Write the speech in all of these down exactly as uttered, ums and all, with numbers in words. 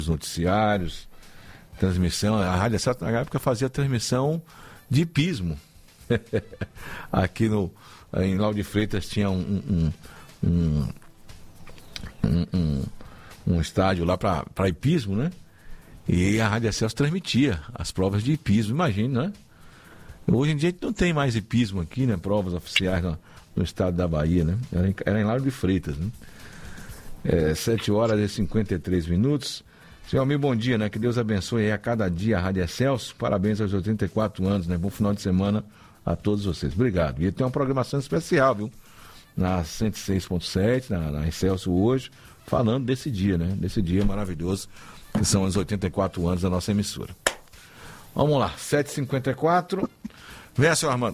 noticiários, transmissão. A Rádio Celso, na época, fazia transmissão de hipismo. Aqui no, em Lauro de Freitas tinha um, um, um, um, um, um estádio lá para hipismo, né? E a Rádio Celso transmitia as provas de hipismo, imagina, né? Hoje em dia a gente não tem mais hipismo aqui, né? Provas oficiais no, no estado da Bahia, né? Era em, era em Lauro de Freitas, né? É, sete horas e cinquenta e três minutos. Senhor Almir, bom dia, né? Que Deus abençoe aí a cada dia a Rádio Celso. Parabéns aos oitenta e quatro anos, né? Bom final de semana a todos vocês. Obrigado. E tem uma programação especial, viu? Na cento e seis ponto sete, na, na Celso hoje, falando desse dia, né? Desse dia maravilhoso, que são os oitenta e quatro anos da nossa emissora. Vamos lá, sete e cinquenta e quatro. Venha, senhor Armando.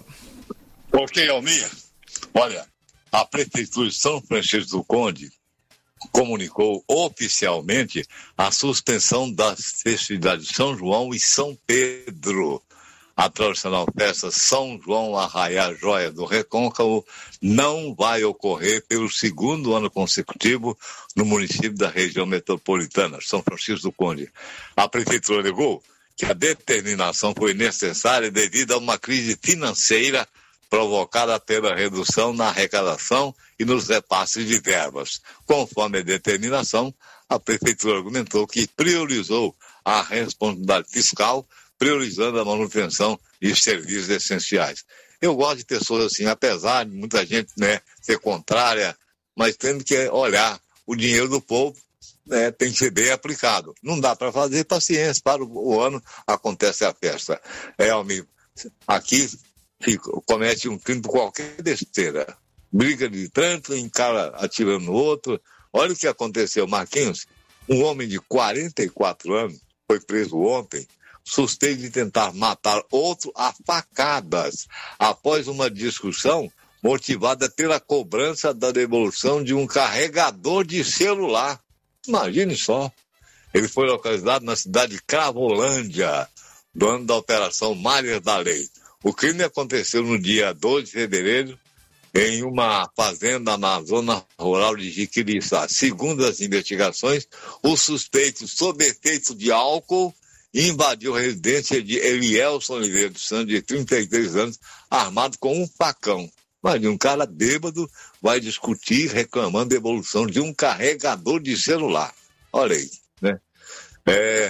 Ok, Almir. Olha, a Prefeitura de São Francisco do Conde comunicou oficialmente a suspensão das festividades de São João e São Pedro. A tradicional festa São João Arraiá Joia do Recôncavo não vai ocorrer pelo segundo ano consecutivo no município da região metropolitana, São Francisco do Conde. A Prefeitura alegou que a determinação foi necessária devido a uma crise financeira provocada pela redução na arrecadação e nos repasses de verbas. Conforme a determinação, a Prefeitura argumentou que priorizou a responsabilidade fiscal, priorizando a manutenção de serviços essenciais. Eu gosto de pessoas assim, apesar de muita gente, né, ser contrária, mas tendo que olhar o dinheiro do povo, né, tem que ser bem aplicado. Não dá para fazer paciência, para o, o ano acontece a festa. É, amigo, aqui fica, comete um crime por qualquer besteira. Briga de trânsito, encara atirando no outro. Olha o que aconteceu, Marquinhos. Um homem de quarenta e quatro anos foi preso ontem, suspeito de tentar matar outro a facadas, após uma discussão motivada pela cobrança da devolução de um carregador de celular. Imagine só. Ele foi localizado na cidade de Cravolândia, do ano da Operação Malhas da Lei. O crime aconteceu no dia doze de fevereiro, em uma fazenda na zona rural de Jiquiriçá. Segundo as investigações, o suspeito, sob efeito de álcool, invadiu a residência de Elielson Oliveira dos Santos, de trinta e três anos, armado com um facão. Imagina, um cara bêbado vai discutir reclamando devolução de um carregador de celular. Olha aí, né? É,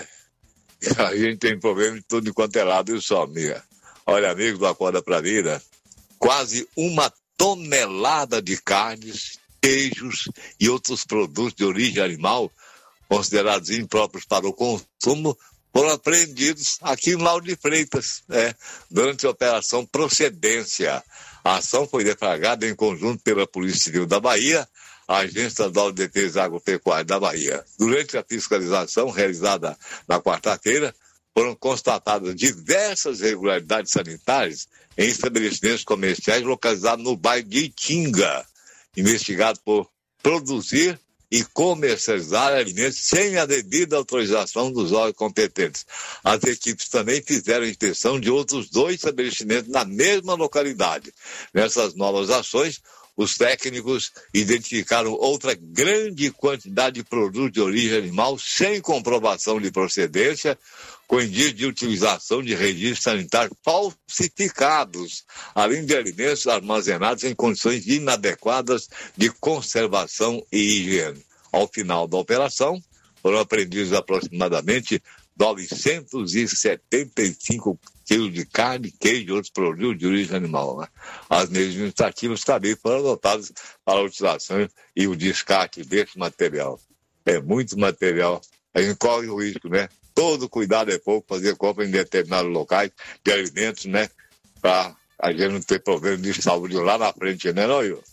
a gente tem problema de tudo enquanto é lado, isso só, amiga. Olha, amigos do Acorda Pra Vida, quase uma tonelada de carnes, queijos e outros produtos de origem animal, considerados impróprios para o consumo, foram apreendidos aqui em Lauro de Freitas, né, durante a Operação Procedência. A ação foi deflagrada em conjunto pela Polícia Civil da Bahia, a Agência Estadual de Defesa Agropecuária da Bahia. Durante a fiscalização realizada na quarta-feira, foram constatadas diversas irregularidades sanitárias em estabelecimentos comerciais localizados no bairro de Itinga, investigado por produzir e comercializar alimentos sem a devida autorização dos órgãos competentes. As equipes também fizeram a inspeção de outros dois estabelecimentos na mesma localidade. Nessas novas ações, os técnicos identificaram outra grande quantidade de produtos de origem animal sem comprovação de procedência, com indício de utilização de registros sanitários falsificados, além de alimentos armazenados em condições inadequadas de conservação e higiene. Ao final da operação, foram apreendidos aproximadamente novecentos e setenta e cinco quilos de carne, queijo e outros produtos de origem animal. Né? As medidas administrativas também foram adotadas para a utilização e o descarte desse material. É muito material. A gente corre o risco, né? Todo cuidado é pouco, fazer compra em determinados locais de alimentos, né? Para a gente não ter problema de saúde lá na frente, né, não, eu?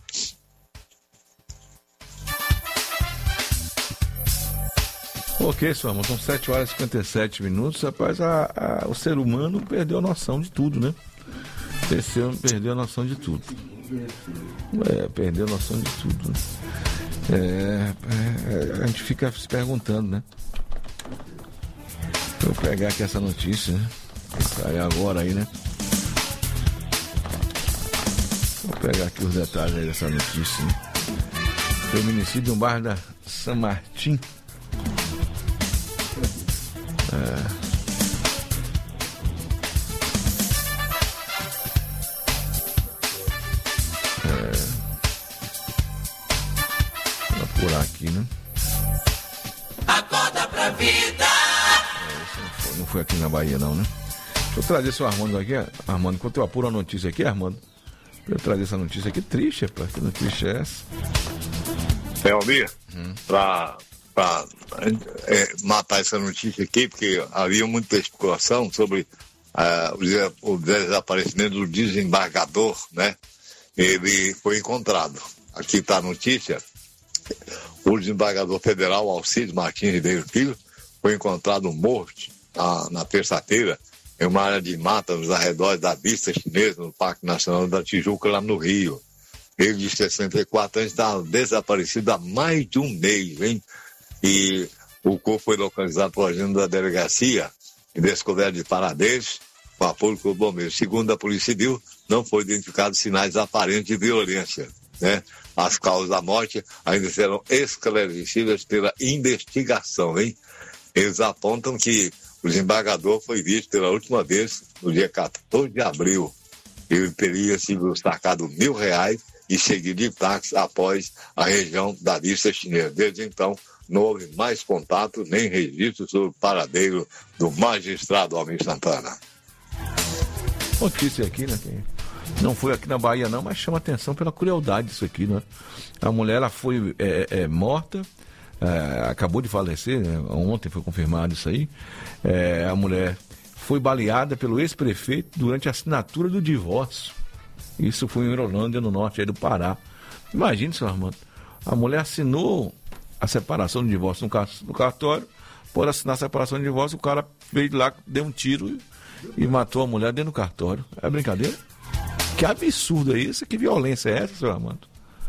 Ok, senhor irmão, são sete horas e cinquenta e sete minutos. Rapaz, a, a, o ser humano perdeu a noção de tudo, né? Perdeu, perdeu a noção de tudo. É, perdeu a noção de tudo, né? É, é, a gente fica se perguntando, né? Vou pegar aqui essa notícia, né? Sai agora aí, né? Vou pegar aqui os detalhes aí dessa notícia, né? Feminicídio no bairro da São Martim. É. Por aqui, né? Acorda pra vida! É, isso não foi, não foi aqui na Bahia, não, né? Deixa eu trazer seu Armando aqui, Armando, enquanto eu apuro a notícia aqui, Armando. Eu trazer essa notícia aqui triste, rapaz. Que notícia é essa? É, Almir, hum. pra, pra é, matar essa notícia aqui, porque havia muita especulação sobre uh, o, o desaparecimento do desembargador, né? Ele foi encontrado. Aqui está a notícia. O desembargador federal Alcides Martins Ribeiro Filho foi encontrado morto na, na terça-feira em uma área de mata nos arredores da Vista Chinesa, no Parque Nacional da Tijuca, lá no Rio. Ele, de sessenta e quatro anos, está desaparecido há mais de um mês, hein? E o corpo foi localizado por agente da delegacia e descoberto de Paradeiros com apoio do bombeiro. Segundo a Polícia Civil, não foi identificado sinais aparentes de violência, né? As causas da morte ainda serão esclarecidas pela investigação, hein? Eles apontam que o desembargador foi visto pela última vez no dia quatorze de abril. Ele teria sido sacado mil reais e seguido de táxi após a região da Vista Chinesa. Desde então, não houve mais contato nem registro sobre o paradeiro do magistrado Almir Santana. Notícia aqui, né? Não foi aqui na Bahia não, mas chama atenção pela crueldade disso aqui, né? A mulher, ela foi é, é, morta, é, acabou de falecer, né? Ontem foi confirmado isso aí. É, a mulher foi baleada pelo ex-prefeito durante a assinatura do divórcio. Isso foi em Hidrolândia, no norte aí do Pará. Imagine, senhor Armando, a mulher assinou a separação do divórcio no cartório, por assinar a separação do divórcio, o cara veio lá, deu um tiro e, e matou a mulher dentro do cartório. É brincadeira? Que absurdo é isso? Que violência é essa, senhor Armando?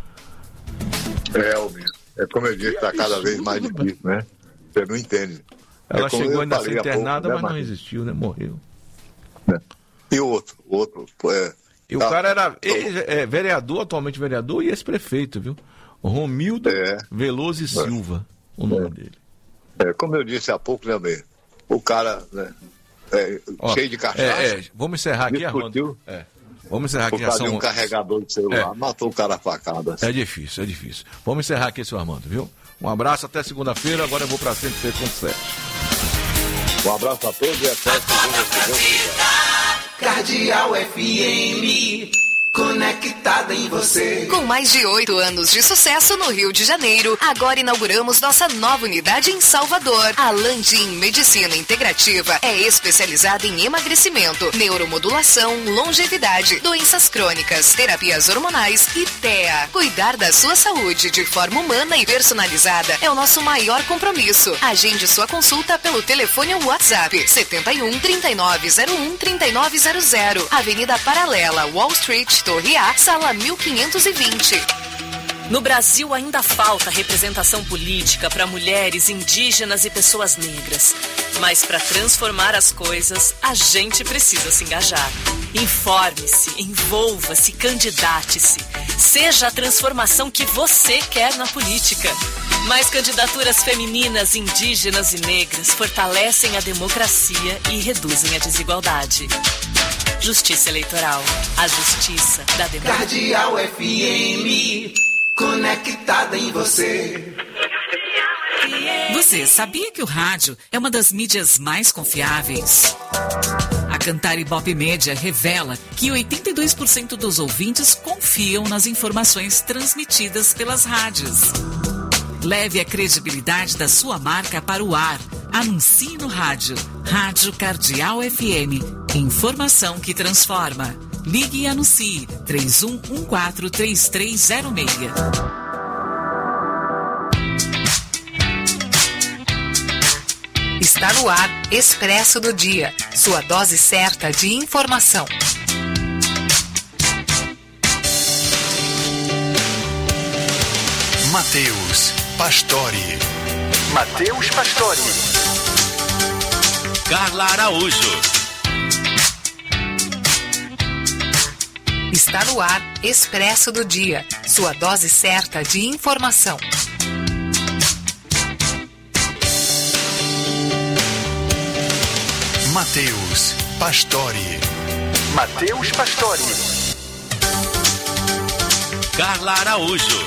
É, Almir. É como eu disse, está cada vez mais difícil, né? Você não entende. Ela é chegou ainda a ser internada, pouco, mas né, não resistiu, né? Morreu. É. E o outro? O outro é, e tá, o cara era é, vereador, atualmente vereador, e ex-prefeito, viu? Romildo é. Veloso e Silva, é. o nome é. dele. É, como eu disse há pouco, né, Almir? O cara, né, é, Ó, cheio de cachaça. É, é. Vamos encerrar aqui, Armando. É. Vamos encerrar aqui. Por causa são... de um carregador de celular, é. matou o cara a facada. Assim. É difícil, é difícil. Vamos encerrar aqui, senhor Armando, viu? Um abraço, até segunda-feira. Agora eu vou para cento e seis ponto sete. Um abraço a todos e até segunda-feira. Cardeal F M, conectada em você. Com mais de oito anos de sucesso no Rio de Janeiro, agora inauguramos nossa nova unidade em Salvador. A Landim Medicina Integrativa é especializada em emagrecimento, neuromodulação, longevidade, doenças crônicas, terapias hormonais e T E A. Cuidar da sua saúde de forma humana e personalizada é o nosso maior compromisso. Agende sua consulta pelo telefone ou WhatsApp setenta e um, trinta e nove zero um, trinta e nove zero zero, Avenida Paralela, Wall Street, Torre A, sala mil quinhentos e vinte. No Brasil ainda falta representação política para mulheres, indígenas e pessoas negras. Mas para transformar as coisas, a gente precisa se engajar. Informe-se, envolva-se, candidate-se. Seja a transformação que você quer na política. Mais candidaturas femininas, indígenas e negras fortalecem a democracia e reduzem a desigualdade. Justiça Eleitoral. A justiça da democracia. Cardeal F M, conectada em você. Você sabia que o rádio é uma das mídias mais confiáveis? A Cantar Ibope Média revela que oitenta e dois por cento dos ouvintes confiam nas informações transmitidas pelas rádios. Leve a credibilidade da sua marca para o ar. Anuncie no rádio. Rádio Cardeal F M. Informação que transforma. Ligue e anuncie. três um um quatro, três três zero seis. Está no ar, Expresso do Dia. Sua dose certa de informação. Matheus Pastore. Matheus Pastore. Carla Araújo. Está no ar, Expresso do Dia. Sua dose certa de informação. Matheus Pastore. Matheus Pastore. Carla Araújo.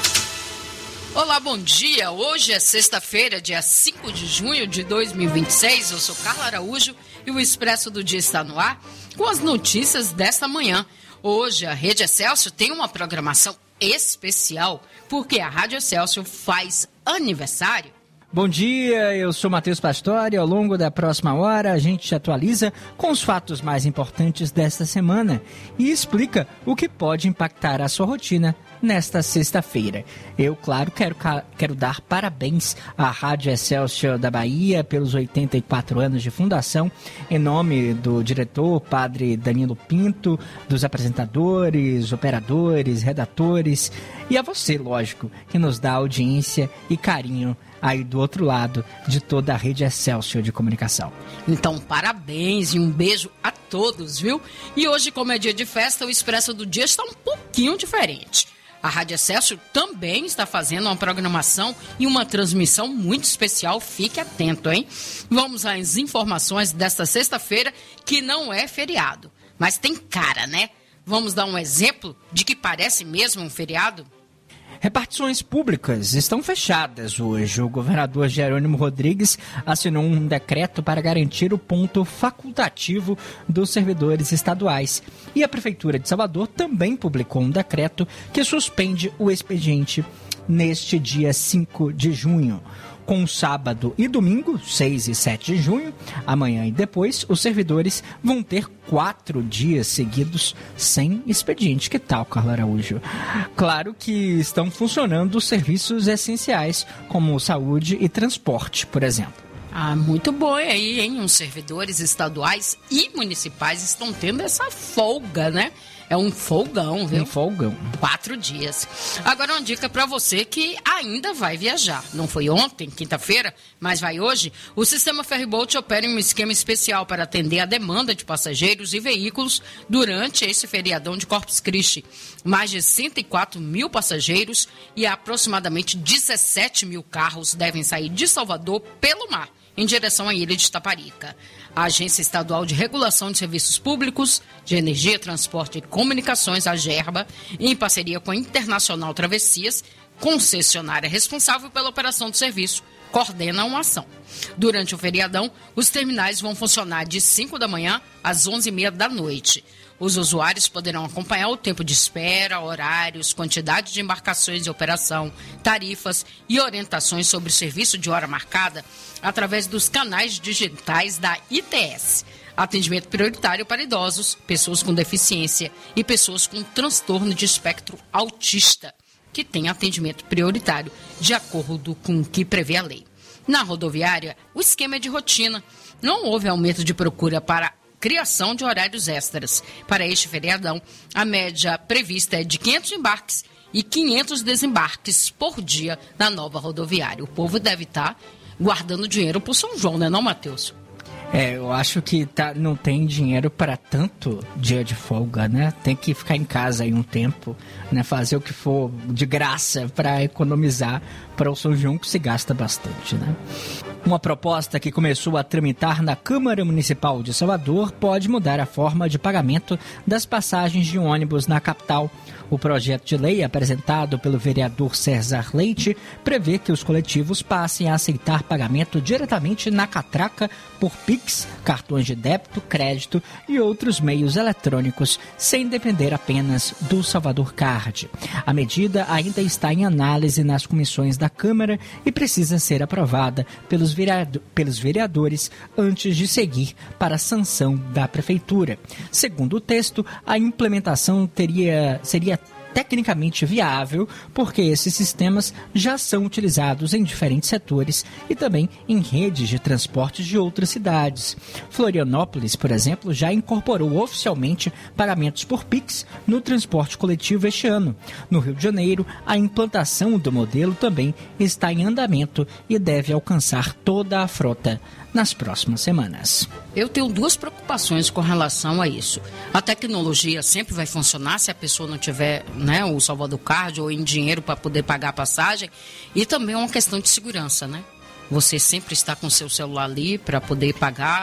Olá, bom dia. Hoje é sexta-feira, dia cinco de junho de dois mil e vinte e seis. Eu sou Carla Araújo e o Expresso do Dia está no ar com as notícias desta manhã. Hoje a Rede Excelsior tem uma programação especial porque a Rádio Excelsior faz aniversário. Bom dia, eu sou Matheus Pastore. Ao longo da próxima hora, a gente te atualiza com os fatos mais importantes desta semana e explica o que pode impactar a sua rotina nesta sexta-feira. Eu, claro, quero, quero dar parabéns à Rádio Excelsior da Bahia pelos oitenta e quatro anos de fundação, em nome do diretor, padre Danilo Pinto, dos apresentadores, operadores, redatores e a você, lógico, que nos dá audiência e carinho aí do outro lado de toda a Rede Excelsior de comunicação. Então, parabéns e um beijo a todos, viu? E hoje, como é dia de festa, o Expresso do Dia está um pouquinho diferente. A Rádio Excelsior também está fazendo uma programação e uma transmissão muito especial. Fique atento, hein? Vamos às informações desta sexta-feira, que não é feriado, mas tem cara, né? Vamos dar um exemplo de que parece mesmo um feriado? Repartições públicas estão fechadas hoje. O governador Jerônimo Rodrigues assinou um decreto para garantir o ponto facultativo dos servidores estaduais. E a Prefeitura de Salvador também publicou um decreto que suspende o expediente neste dia cinco de junho. Com sábado e domingo, seis e sete de junho, amanhã e depois, os servidores vão ter quatro dias seguidos sem expediente. Que tal, Carla Araújo? Claro que estão funcionando os serviços essenciais, como saúde e transporte, por exemplo. Ah, muito bom aí, hein? Os servidores estaduais e municipais estão tendo essa folga, né? É um folgão, viu? Um folgão. Quatro dias. Agora uma dica para você que ainda vai viajar. Não foi ontem, quinta-feira, mas vai hoje. O sistema Ferryboat opera em um esquema especial para atender a demanda de passageiros e veículos durante esse feriadão de Corpus Christi. Mais de cento e quatro mil passageiros e aproximadamente dezessete mil carros devem sair de Salvador pelo mar, em direção à ilha de Taparica. A Agência Estadual de Regulação de Serviços Públicos, de Energia, Transporte e Comunicações, a GERBA, em parceria com a Internacional Travessias, concessionária responsável pela operação do serviço, coordena uma ação. Durante o feriadão, os terminais vão funcionar de cinco da manhã às onze e meia da noite. Os usuários poderão acompanhar o tempo de espera, horários, quantidade de embarcações de operação, tarifas e orientações sobre o serviço de hora marcada através dos canais digitais da I T S. Atendimento prioritário para idosos, pessoas com deficiência e pessoas com transtorno de espectro autista, que têm atendimento prioritário de acordo com o que prevê a lei. Na rodoviária, o esquema é de rotina. Não houve aumento de procura para criação de horários extras. Para este feriadão, a média prevista é de quinhentos embarques e quinhentos desembarques por dia na nova rodoviária. O povo deve estar guardando dinheiro para o São João, né, não, Matheus? É, eu acho que tá, não tem dinheiro para tanto dia de folga, né? Tem que ficar em casa aí um tempo, né? Fazer o que for de graça para economizar para o São João, que se gasta bastante, né? Uma proposta que começou a tramitar na Câmara Municipal de Salvador pode mudar a forma de pagamento das passagens de ônibus na capital. O projeto de lei apresentado pelo vereador César Leite prevê que os coletivos passem a aceitar pagamento diretamente na catraca por Pix, cartões de débito, crédito e outros meios eletrônicos, sem depender apenas do Salvador Card. A medida ainda está em análise nas comissões da Câmara e precisa ser aprovada pelos, vereado- pelos vereadores antes de seguir para a sanção da Prefeitura. Segundo o texto, a implementação teria, seria tecnicamente viável, porque esses sistemas já são utilizados em diferentes setores e também em redes de transportes de outras cidades. Florianópolis, por exemplo, já incorporou oficialmente pagamentos por Pix no transporte coletivo este ano. No Rio de Janeiro, a implantação do modelo também está em andamento e deve alcançar toda a frota nas próximas semanas. Eu tenho duas preocupações com relação a isso. A tecnologia sempre vai funcionar se a pessoa não tiver, né, o Salvador Card ou em dinheiro para poder pagar a passagem. E também é uma questão de segurança, né? Você sempre está com o seu celular ali para poder pagar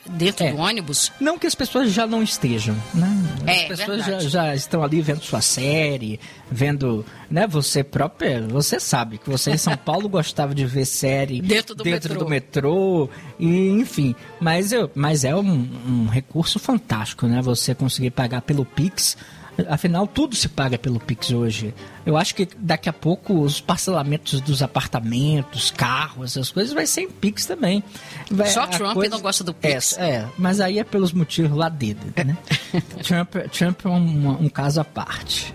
dentro É. do ônibus. Não que as pessoas já não estejam, né? As É, pessoas já, verdade. já estão ali vendo sua série, vendo, né? Você própria, você sabe que você em São Paulo gostava de ver série Dentro do metrô. do metrô, e enfim. Mas, eu, mas é um, um recurso fantástico, né? Você conseguir pagar pelo Pix. Afinal, tudo se paga pelo Pix hoje. Eu acho que daqui a pouco os parcelamentos dos apartamentos, carros, essas coisas vai ser em Pix também. Vai, Só a Trump coisa- não gosta do Pix. É, é, mas aí é pelos motivos lá dele, né? Trump, Trump é um, um caso à parte.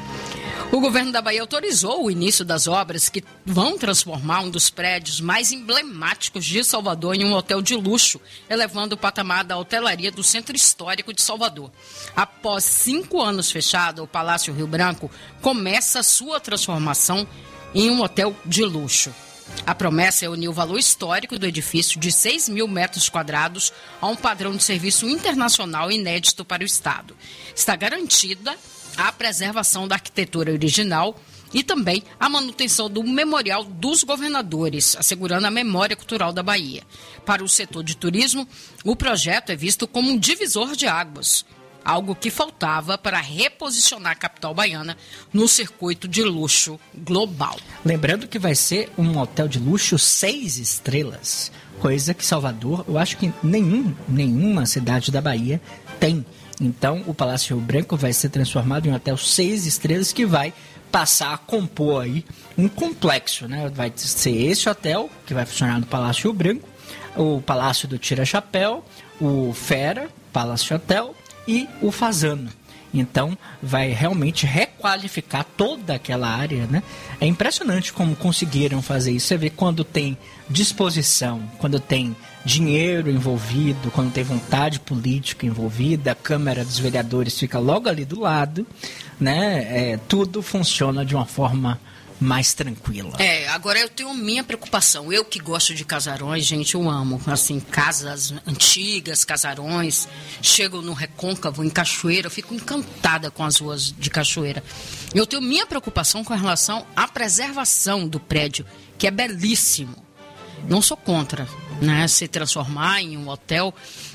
O governo da Bahia autorizou o início das obras que vão transformar um dos prédios mais emblemáticos de Salvador em um hotel de luxo, elevando o patamar da hotelaria do Centro Histórico de Salvador. Após cinco anos fechado, o Palácio Rio Branco começa a sua transformação em um hotel de luxo. A promessa é unir o valor histórico do edifício de seis mil metros quadrados a um padrão de serviço internacional inédito para o Estado. Está garantida a preservação da arquitetura original e também a manutenção do Memorial dos Governadores, assegurando a memória cultural da Bahia. Para o setor de turismo, o projeto é visto como um divisor de águas, algo que faltava para reposicionar a capital baiana no circuito de luxo global. Lembrando que vai ser um hotel de luxo seis estrelas, coisa que Salvador, eu acho que nenhum, nenhuma cidade da Bahia tem. Então, o Palácio Rio Branco vai ser transformado em um hotel seis estrelas que vai passar a compor aí um complexo, né? Vai ser esse hotel que vai funcionar no Palácio Rio Branco, o Palácio do Tira-Chapéu, o Fera, Palácio Hotel e o Fazano. Então, vai realmente requalificar toda aquela área, né? É impressionante como conseguiram fazer isso. Você vê quando tem disposição, quando tem dinheiro envolvido, quando tem vontade política envolvida, a Câmara dos Vereadores fica logo ali do lado, né? É, tudo funciona de uma forma mais tranquila. É, agora eu tenho minha preocupação. Eu que gosto de casarões, gente, eu amo. Assim, casas antigas, casarões. Chego no Recôncavo, em Cachoeira, eu fico encantada com as ruas de Cachoeira. Eu tenho minha preocupação com relação à preservação do prédio, que é belíssimo. Não sou contra, né, se transformar em um hotel,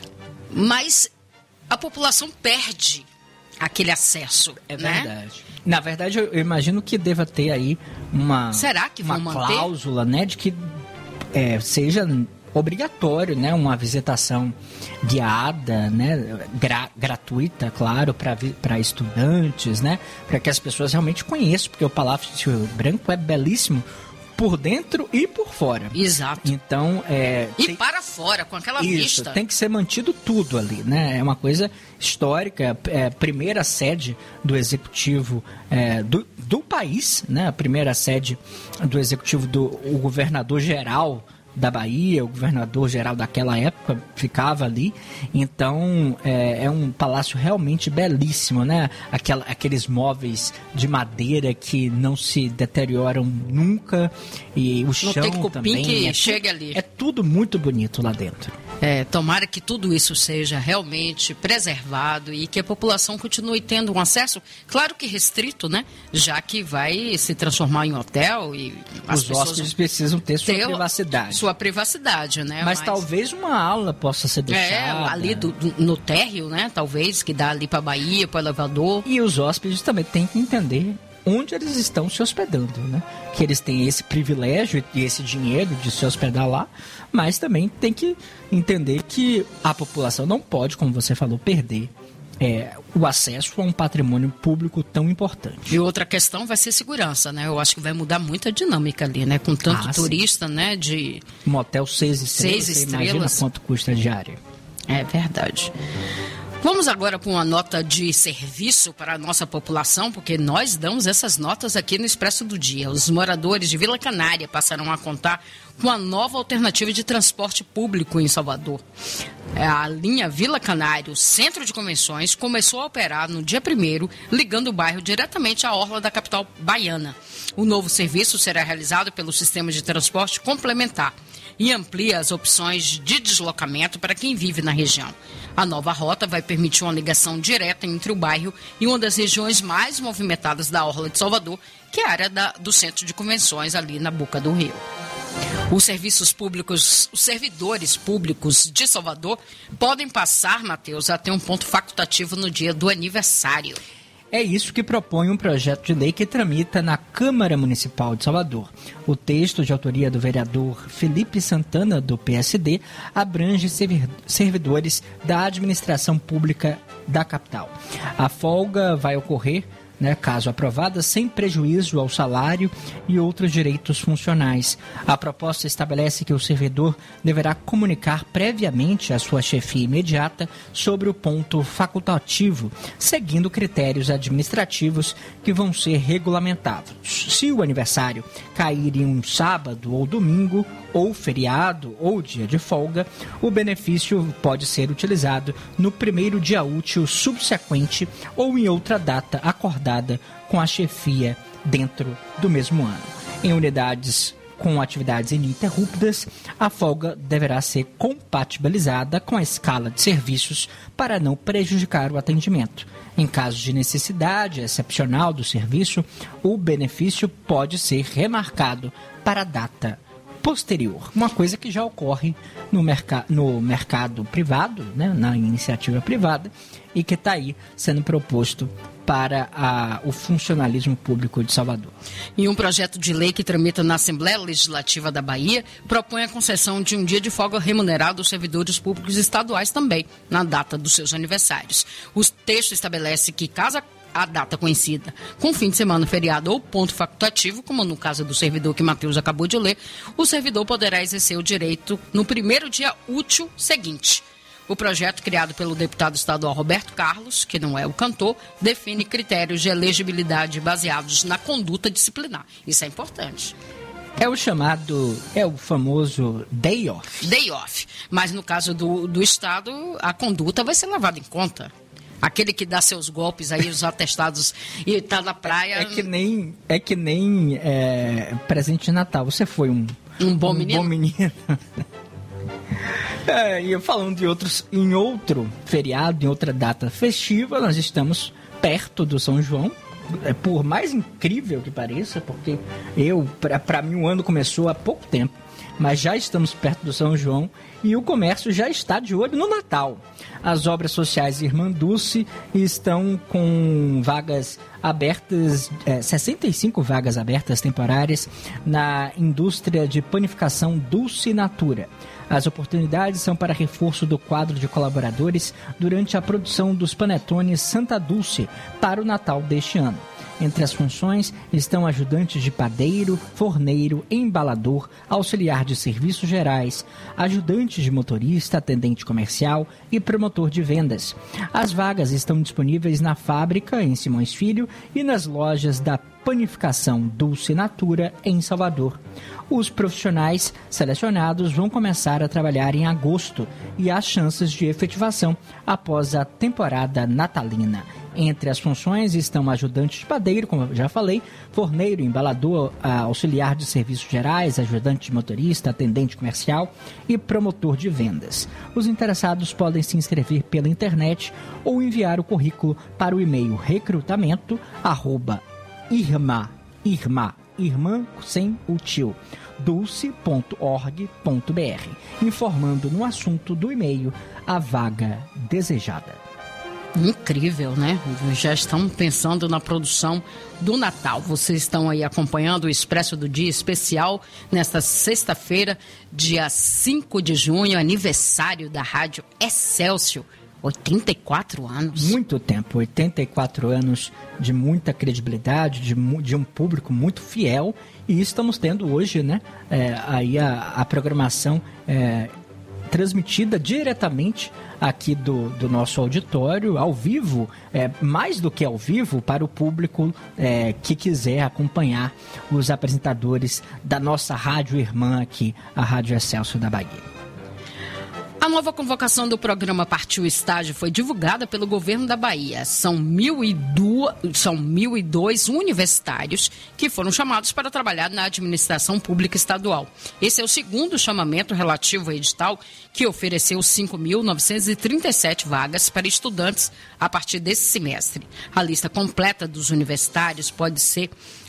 mas a população perde aquele acesso. É né? verdade. Na verdade, eu eu imagino que deva ter aí uma, Será que uma vão manter? cláusula, né, de que é, seja obrigatório, né, uma visitação guiada, né, gra, gratuita, claro, para estudantes, né, para que as pessoas realmente conheçam, porque o Palácio Rio Branco é belíssimo por dentro e por fora. Exato. Então, é... E tem... para fora, com aquela Isso, vista. tem que ser mantido tudo ali, né? É uma coisa histórica, é a primeira sede do executivo é, do, do país, né? A primeira sede do executivo do o governador-geral da Bahia, o governador-geral daquela época ficava ali. Então, é, é um palácio realmente belíssimo, né? Aquela, aqueles móveis de madeira que não se deterioram nunca, e o Não chão tem cupim também. que é chegue tu- ali. É tudo muito bonito lá dentro. É, tomara que tudo isso seja realmente preservado e que a população continue tendo um acesso, claro que restrito, né? Já que vai se transformar em hotel e as Os pessoas hóspedes precisam ter sua ter privacidade. Sua privacidade, né? Mas, talvez uma aula possa ser deixada. É, ali do, do- no térreo, né? Talvez, que dá ali para Bahia, para o elevador. E os hóspedes também têm que entender onde eles estão se hospedando, né? Que eles têm esse privilégio e esse dinheiro de se hospedar lá, mas também tem que entender que a população não pode, como você falou, perder é, o acesso a um patrimônio público tão importante. E outra questão vai ser segurança, né? Eu acho que vai mudar muito a dinâmica ali, né? Com tanto Ah, sim. turista, né? De Um hotel seis estrelas, Seis você imagina estrelas. quanto custa a diária. É verdade. Vamos agora para uma nota de serviço para a nossa população, porque nós damos essas notas aqui no Expresso do Dia. Os moradores de Vila Canária passarão a contar com a nova alternativa de transporte público em Salvador. A linha Vila Canário, Centro de Convenções, começou a operar no dia primeiro, ligando o bairro diretamente à orla da capital baiana. O novo serviço será realizado pelo sistema de transporte complementar e amplia as opções de deslocamento para quem vive na região. A nova rota vai permitir uma ligação direta entre o bairro e uma das regiões mais movimentadas da orla de Salvador, que é a área da, do Centro de Convenções, ali na Boca do Rio. Os serviços públicos, os servidores públicos de Salvador podem passar, Matheus, a ter um ponto facultativo no dia do aniversário. É isso que propõe um projeto de lei que tramita na Câmara Municipal de Salvador. O texto, de autoria do vereador Felipe Santana, do P S D, abrange servidores da administração pública da capital. A folga vai ocorrer, né, caso aprovada, sem prejuízo ao salário e outros direitos funcionais. A proposta estabelece que o servidor deverá comunicar previamente à sua chefia imediata sobre o ponto facultativo, seguindo critérios administrativos que vão ser regulamentados. Se o aniversário cair em um sábado ou domingo, ou feriado ou dia de folga, o benefício pode ser utilizado no primeiro dia útil subsequente ou em outra data acordada com a chefia dentro do mesmo ano. Em unidades com atividades ininterruptas, a folga deverá ser compatibilizada com a escala de serviços para não prejudicar o atendimento. Em caso de necessidade excepcional do serviço, o benefício pode ser remarcado para a data posterior, uma coisa que já ocorre no, merc- no mercado privado, né, na iniciativa privada, e que está aí sendo proposto para a, o funcionalismo público de Salvador. E um projeto de lei que tramita na Assembleia Legislativa da Bahia propõe a concessão de um dia de folga remunerado aos servidores públicos estaduais também, na data dos seus aniversários. O texto estabelece que, caso a data coincida com fim de semana, feriado ou ponto facultativo, como no caso do servidor que Matheus acabou de ler, o servidor poderá exercer o direito no primeiro dia útil seguinte. O projeto, criado pelo deputado estadual Roberto Carlos, que não é o cantor, define critérios de elegibilidade baseados na conduta disciplinar. Isso é importante. É o chamado, é o famoso day off. Day off. Mas no caso do, do Estado, a conduta vai ser levada em conta. Aquele que dá seus golpes aí, os atestados, e está na praia... É que nem, é que nem é, presente de Natal. Você foi um... Um bom um menino? Bom menino. É, e falando de outros, em outro feriado, em outra data festiva, nós estamos perto do São João. É, por mais incrível que pareça, porque eu, para mim, o ano começou há pouco tempo, mas já estamos perto do São João e o comércio já está de olho no Natal. As obras sociais Irmã Dulce estão com vagas abertas, é, sessenta e cinco vagas abertas temporárias na indústria de panificação Dulce Natura. As oportunidades são para reforço do quadro de colaboradores durante a produção dos panetones Santa Dulce para o Natal deste ano. Entre as funções estão ajudantes de padeiro, forneiro, embalador, auxiliar de serviços gerais, ajudante de motorista, atendente comercial e promotor de vendas. As vagas estão disponíveis na fábrica, em Simões Filho, e nas lojas da Panificação Dulce Natura, em Salvador. Os profissionais selecionados vão começar a trabalhar em agosto e há chances de efetivação após a temporada natalina. Entre as funções estão ajudante de padeiro, como eu já falei, forneiro, embalador, auxiliar de serviços gerais, ajudante de motorista, atendente comercial e promotor de vendas. Os interessados podem se inscrever pela internet ou enviar o currículo para o e-mail recrutamento arroba irmã, irmã, irmã sem o tio, dulce ponto org ponto br, informando no assunto do e-mail a vaga desejada. Incrível, né? Já estão pensando na produção do Natal. Vocês estão aí acompanhando o Expresso do Dia especial nesta sexta-feira, dia cinco de junho, aniversário da Rádio Excelsior. oitenta e quatro anos. Muito tempo, oitenta e quatro anos de muita credibilidade, de, de um público muito fiel. E estamos tendo hoje, né, é, aí a, a programação é, transmitida diretamente aqui do, do nosso auditório, ao vivo, é, mais do que ao vivo, para o público é, que quiser acompanhar os apresentadores da nossa rádio irmã aqui, a Rádio Excelsior da Bahia. A nova convocação do programa Partiu Estágio foi divulgada pelo governo da Bahia. São mil e dois, são mil e dois universitários que foram chamados para trabalhar na administração pública estadual. Esse é o segundo chamamento relativo ao edital, que ofereceu cinco mil novecentas e trinta e sete vagas para estudantes a partir desse semestre. A lista completa dos universitários pode ser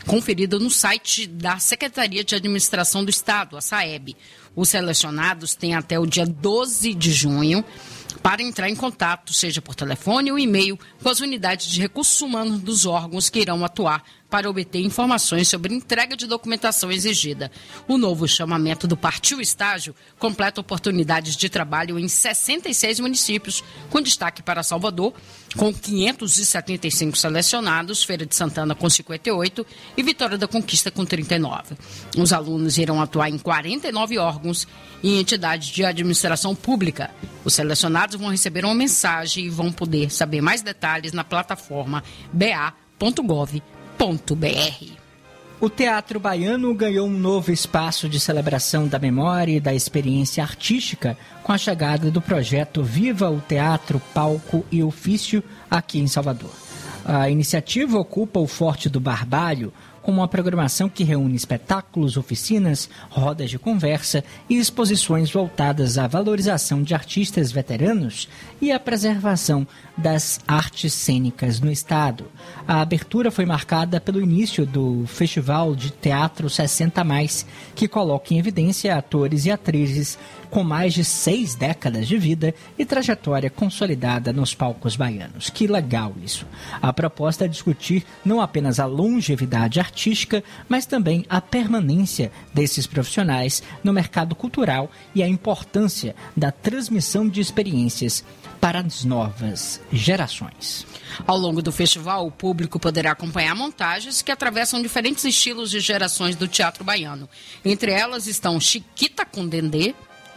conferida no site da Secretaria de Administração do Estado, a SAEB. Os selecionados têm até o dia doze de junho para entrar em contato, seja por telefone ou e-mail, com as unidades de recursos humanos dos órgãos que irão atuar para obter informações sobre entrega de documentação exigida. O novo chamamento do Partiu Estágio completa oportunidades de trabalho em sessenta e seis municípios, com destaque para Salvador, com quinhentos e setenta e cinco selecionados, Feira de Santana com cinquenta e oito e Vitória da Conquista com trinta e nove. Os alunos irão atuar em quarenta e nove órgãos e entidades de administração pública. Os selecionados vão receber uma mensagem e vão poder saber mais detalhes na plataforma b a ponto gov ponto b r. O Teatro Baiano ganhou um novo espaço de celebração da memória e da experiência artística com a chegada do projeto Viva o Teatro, Palco e Ofício aqui em Salvador. A iniciativa ocupa o Forte do Barbalho, com uma programação que reúne espetáculos, oficinas, rodas de conversa e exposições voltadas à valorização de artistas veteranos e à preservação das artes cênicas no Estado. A abertura foi marcada pelo início do Festival de Teatro sessenta mais, que coloca em evidência atores e atrizes com mais de seis décadas de vida e trajetória consolidada nos palcos baianos. Que legal isso! A proposta é discutir não apenas a longevidade artística, mas também a permanência desses profissionais no mercado cultural e a importância da transmissão de experiências para as novas gerações. Ao longo do festival, o público poderá acompanhar montagens que atravessam diferentes estilos de gerações do teatro baiano. Entre elas estão Chiquita com Dendê,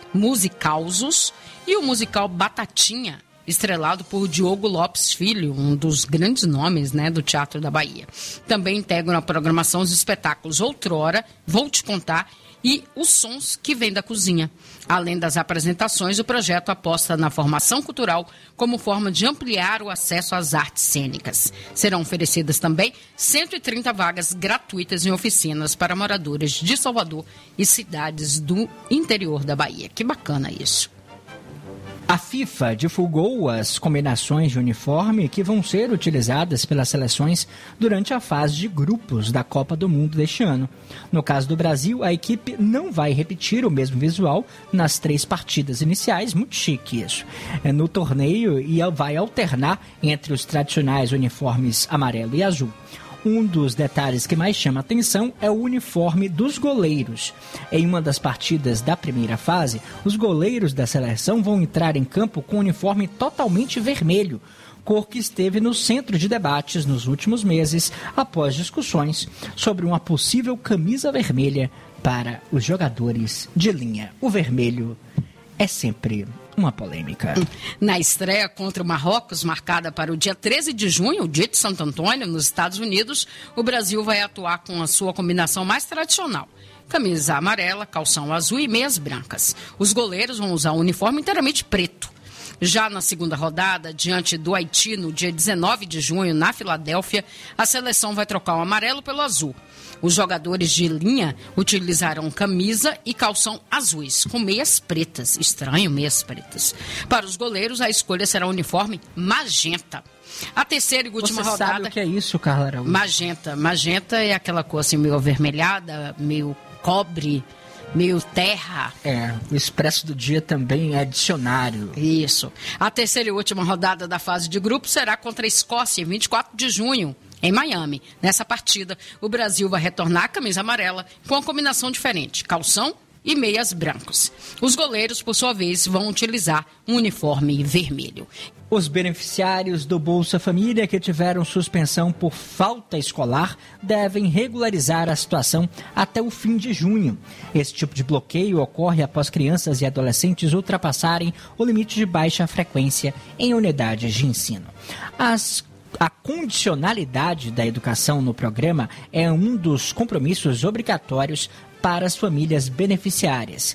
Musicausos e o musical Batatinha, estrelado por Diogo Lopes Filho, um dos grandes nomes, né, do Teatro da Bahia. Também integram a programação os espetáculos Outrora, Vou Te Contar e Os Sons que Vêm da Cozinha. Além das apresentações, o projeto aposta na formação cultural como forma de ampliar o acesso às artes cênicas. Serão oferecidas também cento e trinta vagas gratuitas em oficinas para moradores de Salvador e cidades do interior da Bahia. Que bacana isso! A FIFA divulgou as combinações de uniforme que vão ser utilizadas pelas seleções durante a fase de grupos da Copa do Mundo deste ano. No caso do Brasil, a equipe não vai repetir o mesmo visual nas três partidas iniciais, muito chique isso, no torneio, e vai alternar entre os tradicionais uniformes amarelo e azul. Um dos detalhes que mais chama atenção é o uniforme dos goleiros. Em uma das partidas da primeira fase, os goleiros da seleção vão entrar em campo com um uniforme totalmente vermelho, cor que esteve no centro de debates nos últimos meses, após discussões sobre uma possível camisa vermelha para os jogadores de linha. O vermelho é sempre uma polêmica. Na estreia contra o Marrocos, marcada para o dia treze de junho, o dia de Santo Antônio, nos Estados Unidos, o Brasil vai atuar com a sua combinação mais tradicional. Camisa amarela, calção azul e meias brancas. Os goleiros vão usar um uniforme inteiramente preto. Já na segunda rodada, diante do Haiti, no dia dezenove de junho, na Filadélfia, a seleção vai trocar o amarelo pelo azul. Os jogadores de linha utilizarão camisa e calção azuis, com meias pretas. Estranho, meias pretas. Para os goleiros, a escolha será um uniforme magenta. A terceira e última Você rodada... sabe o que é isso, Carla Araújo? Magenta. Magenta é aquela cor assim, meio avermelhada, meio cobre, meio terra. É, o Expresso do Dia também é dicionário. Isso. A terceira e última rodada da fase de grupo será contra a Escócia, em vinte e quatro de junho. Em Miami. Nessa partida, o Brasil vai retornar a camisa amarela com uma combinação diferente, calção e meias brancos. Os goleiros, por sua vez, vão utilizar um uniforme vermelho. Os beneficiários do Bolsa Família que tiveram suspensão por falta escolar devem regularizar a situação até o fim de junho. Esse tipo de bloqueio ocorre após crianças e adolescentes ultrapassarem o limite de baixa frequência em unidades de ensino. As A condicionalidade da educação no programa é um dos compromissos obrigatórios para as famílias beneficiárias.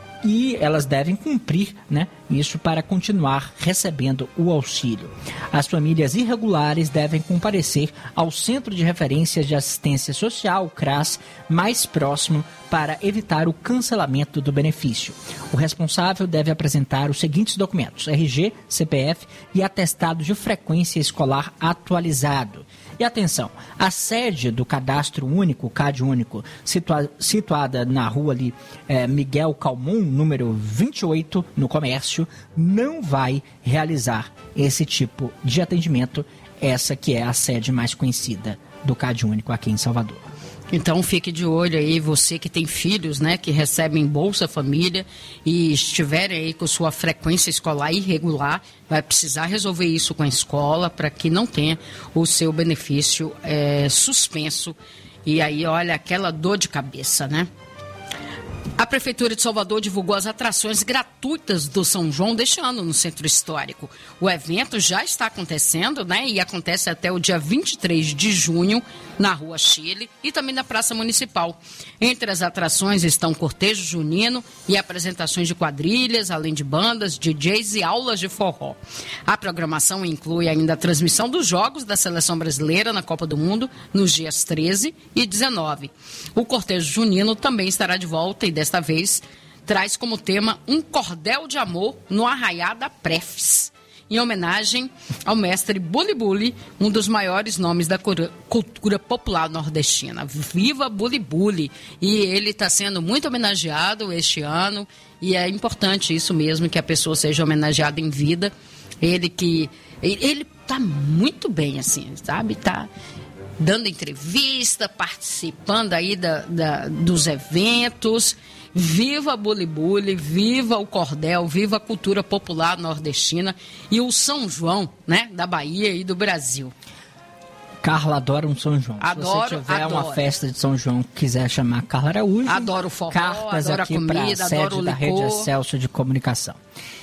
E elas devem cumprir, né, isso para continuar recebendo o auxílio. As famílias irregulares devem comparecer ao Centro de Referência de Assistência Social, CRAS, mais próximo para evitar o cancelamento do benefício. O responsável deve apresentar os seguintes documentos: R G, C P F e atestado de frequência escolar atualizado. E E atenção, a sede do Cadastro Único, C A D Único, situa- situada na rua ali, é, Miguel Calmon, número vinte e oito, no Comércio, não vai realizar esse tipo de atendimento, essa que é a sede mais conhecida do C A D Único aqui em Salvador. Então fique de olho aí, você que tem filhos, né, que recebem Bolsa Família e estiverem aí com sua frequência escolar irregular, vai precisar resolver isso com a escola para que não tenha o seu benefício é, suspenso. E aí, olha, aquela dor de cabeça, né? A Prefeitura de Salvador divulgou as atrações gratuitas do São João deste ano no Centro Histórico. O evento já está acontecendo, né? E acontece até o dia vinte e três de junho na Rua Chile e também na Praça Municipal. Entre as atrações estão cortejo junino e apresentações de quadrilhas, além de bandas, D Js e aulas de forró. A programação inclui ainda a transmissão dos jogos da Seleção Brasileira na Copa do Mundo nos dias treze e dezenove. O cortejo junino também estará de volta e desta vez traz como tema um cordel de amor no Arraiá da Prefs, em homenagem ao mestre Buli Buli, um dos maiores nomes da cultura popular nordestina. Viva Buli Buli! E ele está sendo muito homenageado este ano, e é importante isso mesmo, que a pessoa seja homenageada em vida. Ele que... Ele está muito bem, assim, sabe? Está dando entrevista, participando aí da, da, dos eventos. Viva a Buli Buli, viva o cordel, viva a cultura popular nordestina e o São João, né, da Bahia e do Brasil. Carla adora um São João. Adoro, Se você tiver adoro. uma festa de São João, quiser chamar Carla Araújo, adoro o forró, cartas adoro aqui a comida, para a adoro sede o da Rede licor. Excelsior de Comunicação.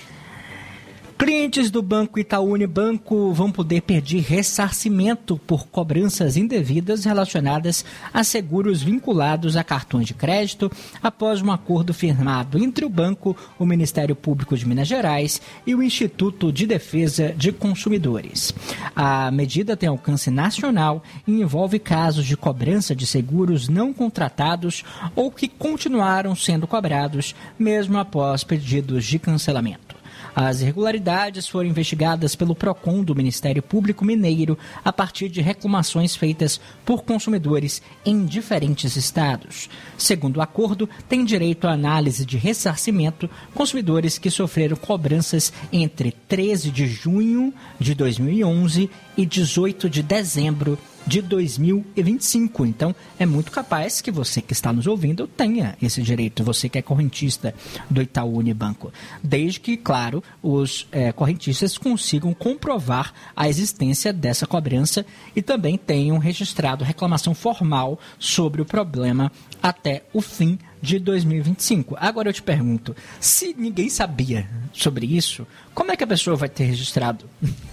Clientes do Banco Itaú Unibanco vão poder pedir ressarcimento por cobranças indevidas relacionadas a seguros vinculados a cartões de crédito após um acordo firmado entre o banco, o Ministério Público de Minas Gerais e o Instituto de Defesa de Consumidores. A medida tem alcance nacional e envolve casos de cobrança de seguros não contratados ou que continuaram sendo cobrados mesmo após pedidos de cancelamento. As irregularidades foram investigadas pelo PROCON do Ministério Público Mineiro a partir de reclamações feitas por consumidores em diferentes estados. Segundo o acordo, tem direito à análise de ressarcimento consumidores que sofreram cobranças entre treze de junho de dois mil e onze e dezoito de dezembro de dois mil e vinte e cinco. Então, é muito capaz que você que está nos ouvindo tenha esse direito, você que é correntista do Itaú Unibanco. Desde que, claro, os é, correntistas consigam comprovar a existência dessa cobrança e também tenham registrado reclamação formal sobre o problema até o fim de dois mil e vinte e cinco. Agora eu te pergunto, se ninguém sabia sobre isso, como é que a pessoa vai ter registrado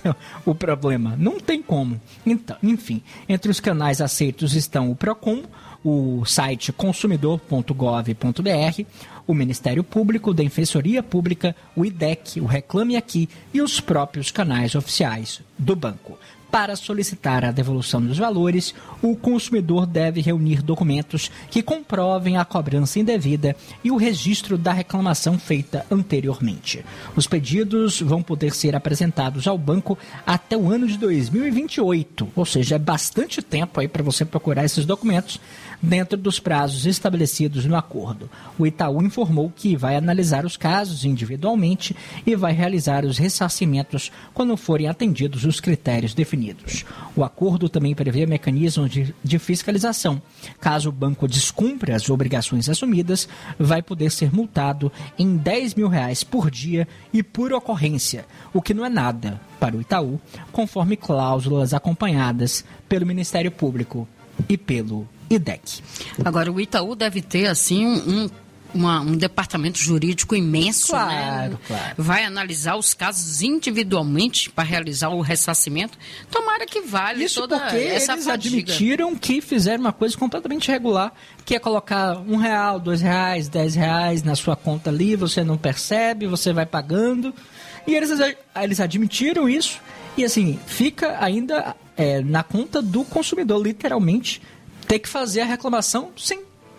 o problema? Não tem como. Então, enfim, entre os canais aceitos estão o PROCON, o site consumidor ponto gov ponto br, o Ministério Público, da Defensoria Pública, o I D E C, o Reclame Aqui e os próprios canais oficiais do banco. Para solicitar a devolução dos valores, o consumidor deve reunir documentos que comprovem a cobrança indevida e o registro da reclamação feita anteriormente. Os pedidos vão poder ser apresentados ao banco até o ano de dois mil e vinte e oito, ou seja, é bastante tempo aí para você procurar esses documentos dentro dos prazos estabelecidos no acordo. O Itaú informou que vai analisar os casos individualmente e vai realizar os ressarcimentos quando forem atendidos os critérios definidos. O acordo também prevê mecanismos de, de fiscalização. Caso o banco descumpra as obrigações assumidas, vai poder ser multado em dez mil reais por dia e por ocorrência, o que não é nada para o Itaú, conforme cláusulas acompanhadas pelo Ministério Público e pelo I D E C. Agora, o Itaú deve ter, assim, um, uma, um departamento jurídico imenso, claro, né? Claro. Vai analisar os casos individualmente para realizar o ressarcimento. Tomara que vale Isso toda porque essa eles fadiga. admitiram que fizeram uma coisa completamente irregular, que é colocar um real, dois reais, dez reais na sua conta ali, você não percebe, você vai pagando. E eles, eles admitiram isso e, assim, fica ainda é, na conta do consumidor, literalmente, ter que fazer a reclamação sem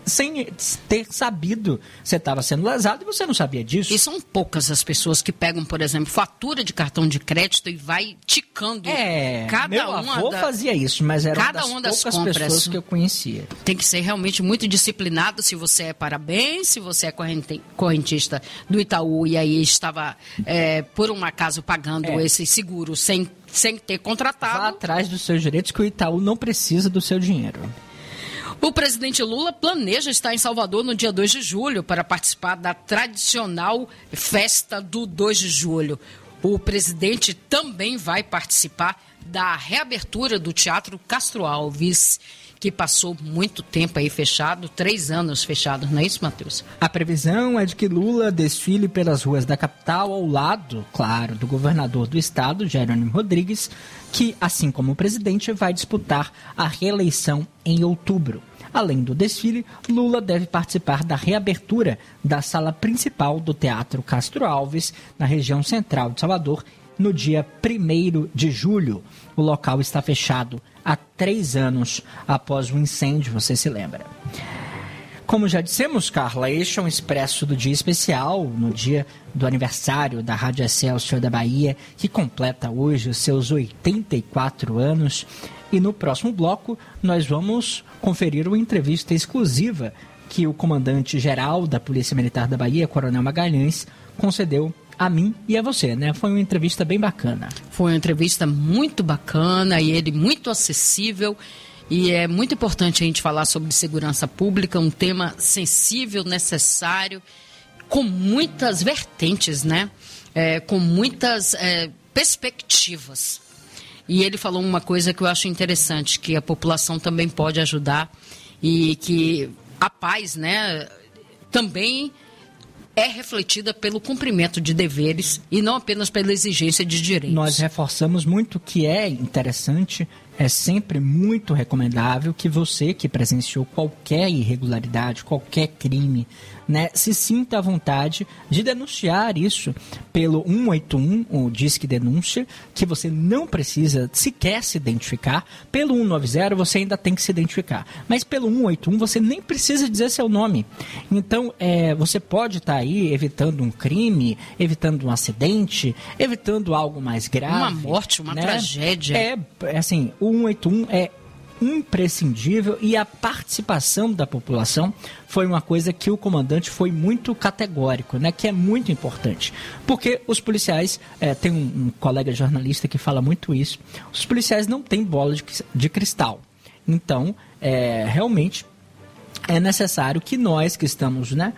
sem ter sabido você estava sendo lesado e você não sabia disso. E são poucas as pessoas que pegam, por exemplo, fatura de cartão de crédito e vai ticando é, cada meu uma avô da, fazia isso, mas era cada uma uma das das poucas compras. pessoas que eu conhecia. Tem que ser realmente muito disciplinado se você é parabéns, se você é corrente, correntista do Itaú e aí estava, é, por um acaso, pagando É. esse seguro sem, sem ter contratado. Vá atrás dos seus direitos, que o Itaú não precisa do seu dinheiro. O presidente Lula planeja estar em Salvador no dia dois de julho para participar da tradicional festa do dois de julho. O presidente também vai participar da reabertura do Teatro Castro Alves, que passou muito tempo aí fechado, três anos fechado, não é isso, Matheus? A previsão é de que Lula desfile pelas ruas da capital ao lado, claro, do governador do estado, Jerônimo Rodrigues, que, assim como o presidente, vai disputar a reeleição em outubro. Além do desfile, Lula deve participar da reabertura da sala principal do Teatro Castro Alves, na região central de Salvador, no dia primeiro de julho. O local está fechado há três anos após o incêndio, você se lembra. Como já dissemos, Carla, este é um Expresso do Dia especial, no dia do aniversário da Rádio Excelsior da Bahia, que completa hoje os seus oitenta e quatro anos. E no próximo bloco, nós vamos conferir uma entrevista exclusiva que o comandante-geral da Polícia Militar da Bahia, Coronel Magalhães, concedeu a mim e a você, né? Foi uma entrevista bem bacana. Foi uma entrevista muito bacana e ele muito acessível. E é muito importante a gente falar sobre segurança pública, um tema sensível, necessário, com muitas vertentes, né? É, com muitas é, perspectivas. E ele falou uma coisa que eu acho interessante, que a população também pode ajudar e que a paz, né, também é refletida pelo cumprimento de deveres e não apenas pela exigência de direitos. Nós reforçamos muito que é interessante, é sempre muito recomendável que você que presenciou qualquer irregularidade, qualquer crime, né, se sinta à vontade de denunciar isso pelo um oito um, o Disque Denúncia, que você não precisa sequer se identificar. Pelo um nove zero você ainda tem que se identificar, mas pelo um oito um você nem precisa dizer seu nome. Então, é, você pode estar aí evitando um crime, evitando um acidente, evitando algo mais grave. Uma morte, uma né? tragédia. É, assim, o um oito um é imprescindível e a participação da população foi uma coisa que o comandante foi muito categórico, né? Que é muito importante, porque os policiais, é, tem um, um colega jornalista que fala muito isso, os policiais não têm bola de, de cristal, então é, realmente é necessário que nós que estamos, né,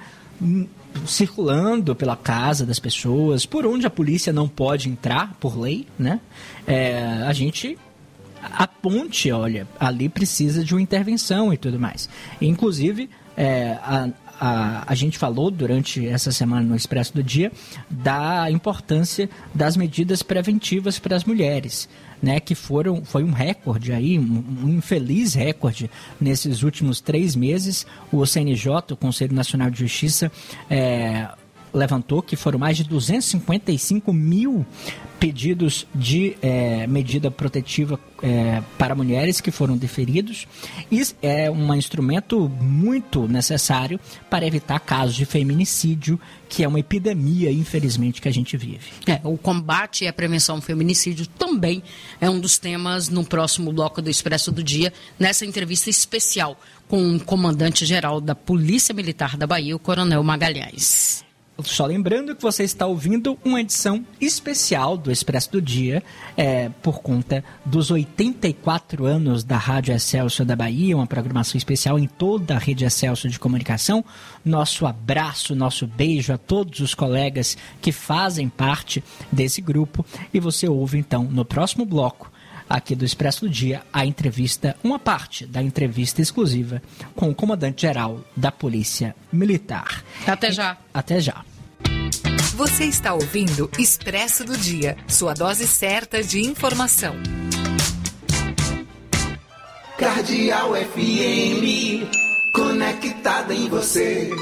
circulando pela casa das pessoas, por onde a polícia não pode entrar por lei, né, é, a gente a ponte, olha, ali precisa de uma intervenção e tudo mais. Inclusive, é, a, a, a gente falou durante essa semana no Expresso do Dia da importância das medidas preventivas para as mulheres, né, que foram, foi um recorde aí, um, um infeliz recorde nesses últimos três meses. O C N J, o Conselho Nacional de Justiça, é, levantou que foram mais de duzentos e cinquenta e cinco mil pedidos de é, medida protetiva é, para mulheres que foram deferidos. Isso é um instrumento muito necessário para evitar casos de feminicídio, que é uma epidemia, infelizmente, que a gente vive. É, o combate e a prevenção ao feminicídio também é um dos temas no próximo bloco do Expresso do Dia, nessa entrevista especial com o comandante-geral da Polícia Militar da Bahia, o Coronel Magalhães. Só lembrando que você está ouvindo uma edição especial do Expresso do Dia, é, por conta dos oitenta e quatro anos da Rádio Excelsior da Bahia, uma programação especial em toda a rede Excelsior de comunicação. Nosso abraço, nosso beijo a todos os colegas que fazem parte desse grupo. E você ouve então no próximo bloco aqui do Expresso do Dia a entrevista, uma parte da entrevista exclusiva com o comandante-geral da Polícia Militar. Até já. Até já. Você está ouvindo Expresso do Dia, sua dose certa de informação. Cardeal F M, conectada em você.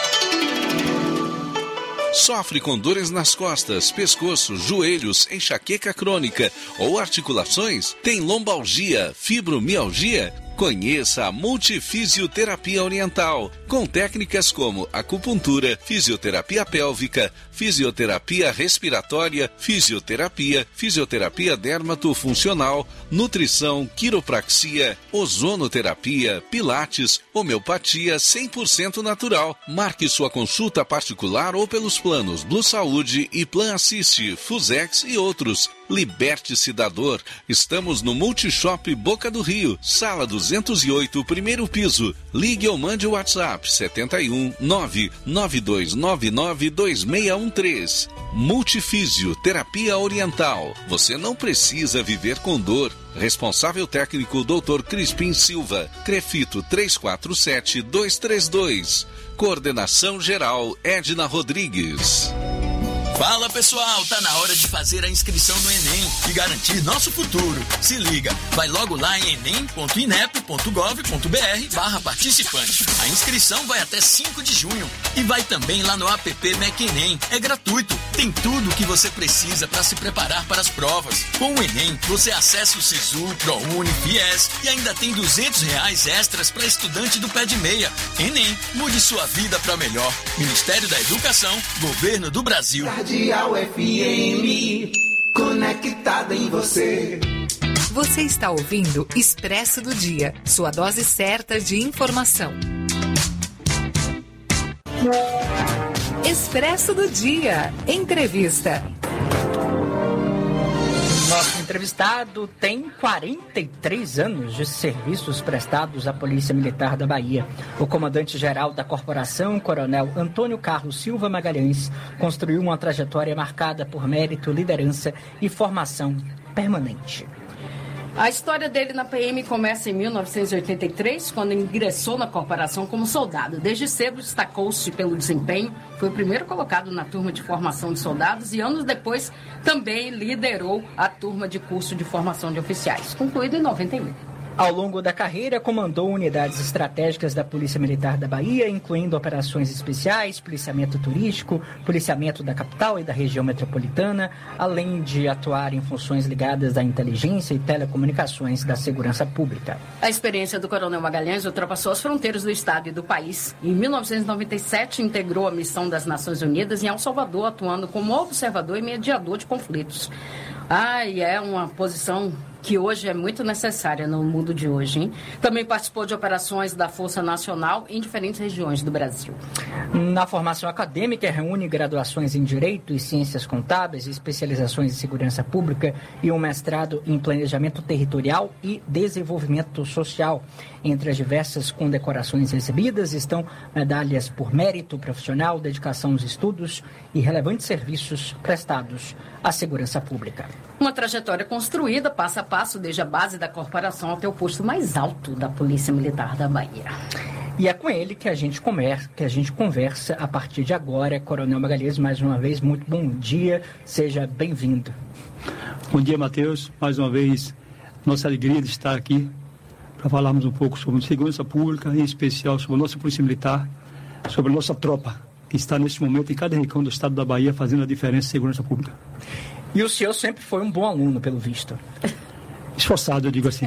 Sofre com dores nas costas, pescoço, joelhos, enxaqueca crônica ou articulações? Tem lombalgia, fibromialgia? Conheça a Multifisioterapia Oriental, com técnicas como acupuntura, fisioterapia pélvica, fisioterapia respiratória, fisioterapia, fisioterapia dermatofuncional, nutrição, quiropraxia, ozonoterapia, pilates, homeopatia cem por cento natural. Marque sua consulta particular ou pelos planos Blue Saúde e Plan Assist, Fusex e outros. Liberte-se da dor. Estamos no Multishop Boca do Rio, sala duzentos e oito, primeiro piso. Ligue ou mande o WhatsApp setenta e um, nove nove dois nove nove dois seis um três. Multifísio Terapia Oriental. Você não precisa viver com dor. Responsável técnico doutor Crispim Silva. Crefito três quatro sete dois três dois. Coordenação geral Edna Rodrigues. Fala pessoal, tá na hora de fazer a inscrição no Enem e garantir nosso futuro. Se liga, vai logo lá em enem ponto inep ponto gov ponto br barra participante. A inscrição vai até cinco de junho e vai também lá no app MecEnem. É gratuito, tem tudo o que você precisa para se preparar para as provas. Com o Enem, você acessa o Sisu, ProUni, Fies e ainda tem duzentos reais extras para estudante do pé de meia. Enem, mude sua vida para melhor. Ministério da Educação, Governo do Brasil. Cardeal F M, conectada em você. Você está ouvindo Expresso do Dia, sua dose certa de informação. Expresso do Dia, entrevista. Nosso entrevistado tem quarenta e três anos de serviços prestados à Polícia Militar da Bahia. O comandante-geral da corporação, coronel Antônio Carlos Silva Magalhães, construiu uma trajetória marcada por mérito, liderança e formação permanente. A história dele na P M começa em mil novecentos e oitenta e três, quando ingressou na corporação como soldado. Desde cedo destacou-se pelo desempenho, foi o primeiro colocado na turma de formação de soldados e anos depois também liderou a turma de curso de formação de oficiais, concluído em noventa e um. Ao longo da carreira, comandou unidades estratégicas da Polícia Militar da Bahia, incluindo operações especiais, policiamento turístico, policiamento da capital e da região metropolitana, além de atuar em funções ligadas à inteligência e telecomunicações da segurança pública. A experiência do coronel Magalhães ultrapassou as fronteiras do estado e do país. Em mil novecentos e noventa e sete, integrou a missão das Nações Unidas em El Salvador, atuando como observador e mediador de conflitos. Ah, e é uma posição que hoje é muito necessária no mundo de hoje, hein? Também participou de operações da Força Nacional em diferentes regiões do Brasil. Na formação acadêmica, reúne graduações em Direito e Ciências Contábeis, especializações em Segurança Pública e um mestrado em Planejamento Territorial e Desenvolvimento Social. Entre as diversas condecorações recebidas estão medalhas por mérito profissional, dedicação aos estudos e relevantes serviços prestados à segurança pública. Uma trajetória construída passo a passo desde a base da corporação até o posto mais alto da Polícia Militar da Bahia. E é com ele que a gente conversa, que a gente conversa a partir de agora. Coronel Magalhães, mais uma vez, muito bom dia, seja bem-vindo. Bom dia, Matheus. Mais uma vez, nossa alegria de estar aqui para falarmos um pouco sobre segurança pública, em especial sobre a nossa Polícia Militar, sobre a nossa tropa, que está neste momento em cada rincão do estado da Bahia fazendo a diferença em segurança pública. E o senhor sempre foi um bom aluno, pelo visto. Esforçado, eu digo assim.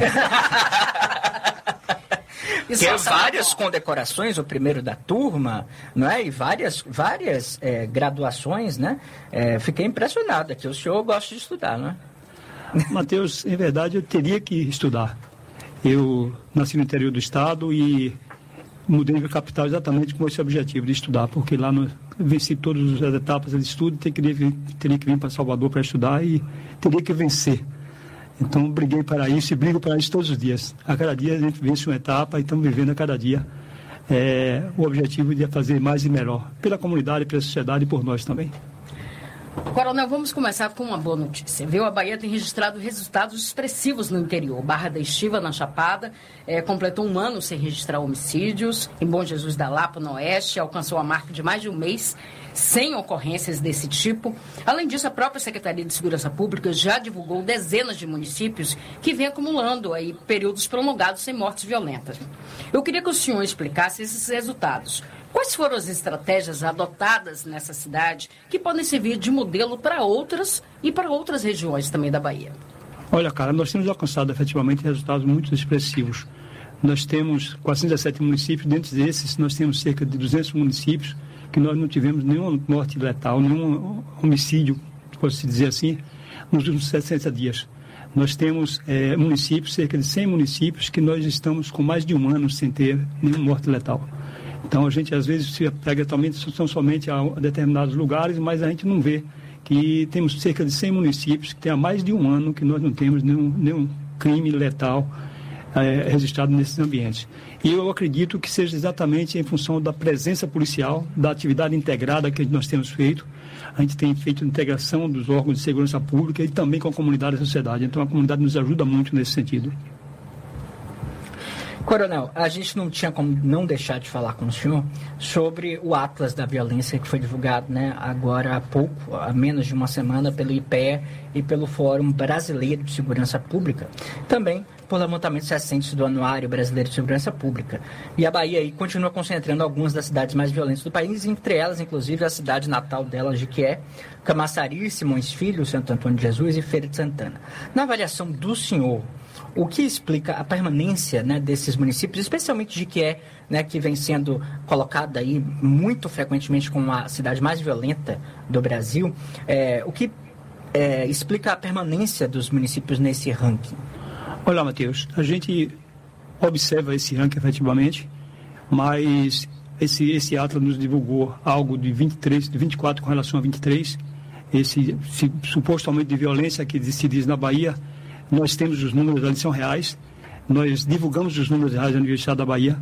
Tem várias condecorações, o primeiro da turma, não é? E várias, várias é, graduações, né? É, fiquei impressionado aqui. O senhor gosta de estudar, não é? Matheus, em verdade, eu teria que estudar. Eu nasci no interior do estado e mudei para a capital exatamente com esse objetivo de estudar, porque lá no, venci todas as etapas de estudo, teria que, teria que vir para Salvador para estudar e teria que vencer. Então, briguei para isso e brigo para isso todos os dias. A cada dia a gente vence uma etapa e estamos vivendo a cada dia é, o objetivo de fazer mais e melhor, pela comunidade, pela sociedade e por nós também. Coronel, vamos começar com uma boa notícia, viu? A Bahia tem registrado resultados expressivos no interior. Barra da Estiva, na Chapada, é, completou um ano sem registrar homicídios. Em Bom Jesus da Lapa, no Oeste, alcançou a marca de mais de um mês sem ocorrências desse tipo. Além disso, a própria Secretaria de Segurança Pública já divulgou dezenas de municípios que vêm acumulando aí períodos prolongados sem mortes violentas. Eu queria que o senhor explicasse esses resultados. Quais foram as estratégias adotadas nessa cidade que podem servir de modelo para outras e para outras regiões também da Bahia? Olha, cara, nós temos alcançado efetivamente resultados muito expressivos. nós temos quatrocentos e dezessete municípios, dentre esses nós temos cerca de duzentos municípios que nós não tivemos nenhuma morte letal, nenhum homicídio, pode-se dizer assim, nos últimos sessenta dias. Nós temos é, municípios, cerca de cem municípios, que nós estamos com mais de um ano sem ter nenhuma morte letal. Então, a gente, às vezes, se pega atualmente, são somente a determinados lugares, mas a gente não vê que temos cerca de cem municípios que tem há mais de um ano que nós não temos nenhum, nenhum crime letal é, registrado nesses ambientes. E eu acredito que seja exatamente em função da presença policial, da atividade integrada que nós temos feito. A gente tem feito integração dos órgãos de segurança pública e também com a comunidade e a sociedade. Então, a comunidade nos ajuda muito nesse sentido. Coronel, a gente não tinha como não deixar de falar com o senhor sobre o Atlas da Violência que foi divulgado, né, agora há pouco, há menos de uma semana, pelo I P E e pelo Fórum Brasileiro de Segurança Pública, também por levantamentos recentes do Anuário Brasileiro de Segurança Pública. E a Bahia aí continua concentrando algumas das cidades mais violentas do país, entre elas, inclusive, a cidade natal delas, de que é Camaçari, Simões Filho, Santo Antônio de Jesus e Feira de Santana. Na avaliação do senhor, o que explica a permanência, né, desses municípios, especialmente de que é, né, que vem sendo colocada aí muito frequentemente como a cidade mais violenta do Brasil, é, o que é, explica a permanência dos municípios nesse ranking? Olha, Matheus, a gente observa esse ranking efetivamente, mas esse, esse Atlas nos divulgou algo de vinte e três, de vinte e quatro com relação a vinte e três, esse, esse suposto aumento de violência que se diz na Bahia. Nós temos os números ali, são reais. Nós divulgamos os números reais no Estado da Bahia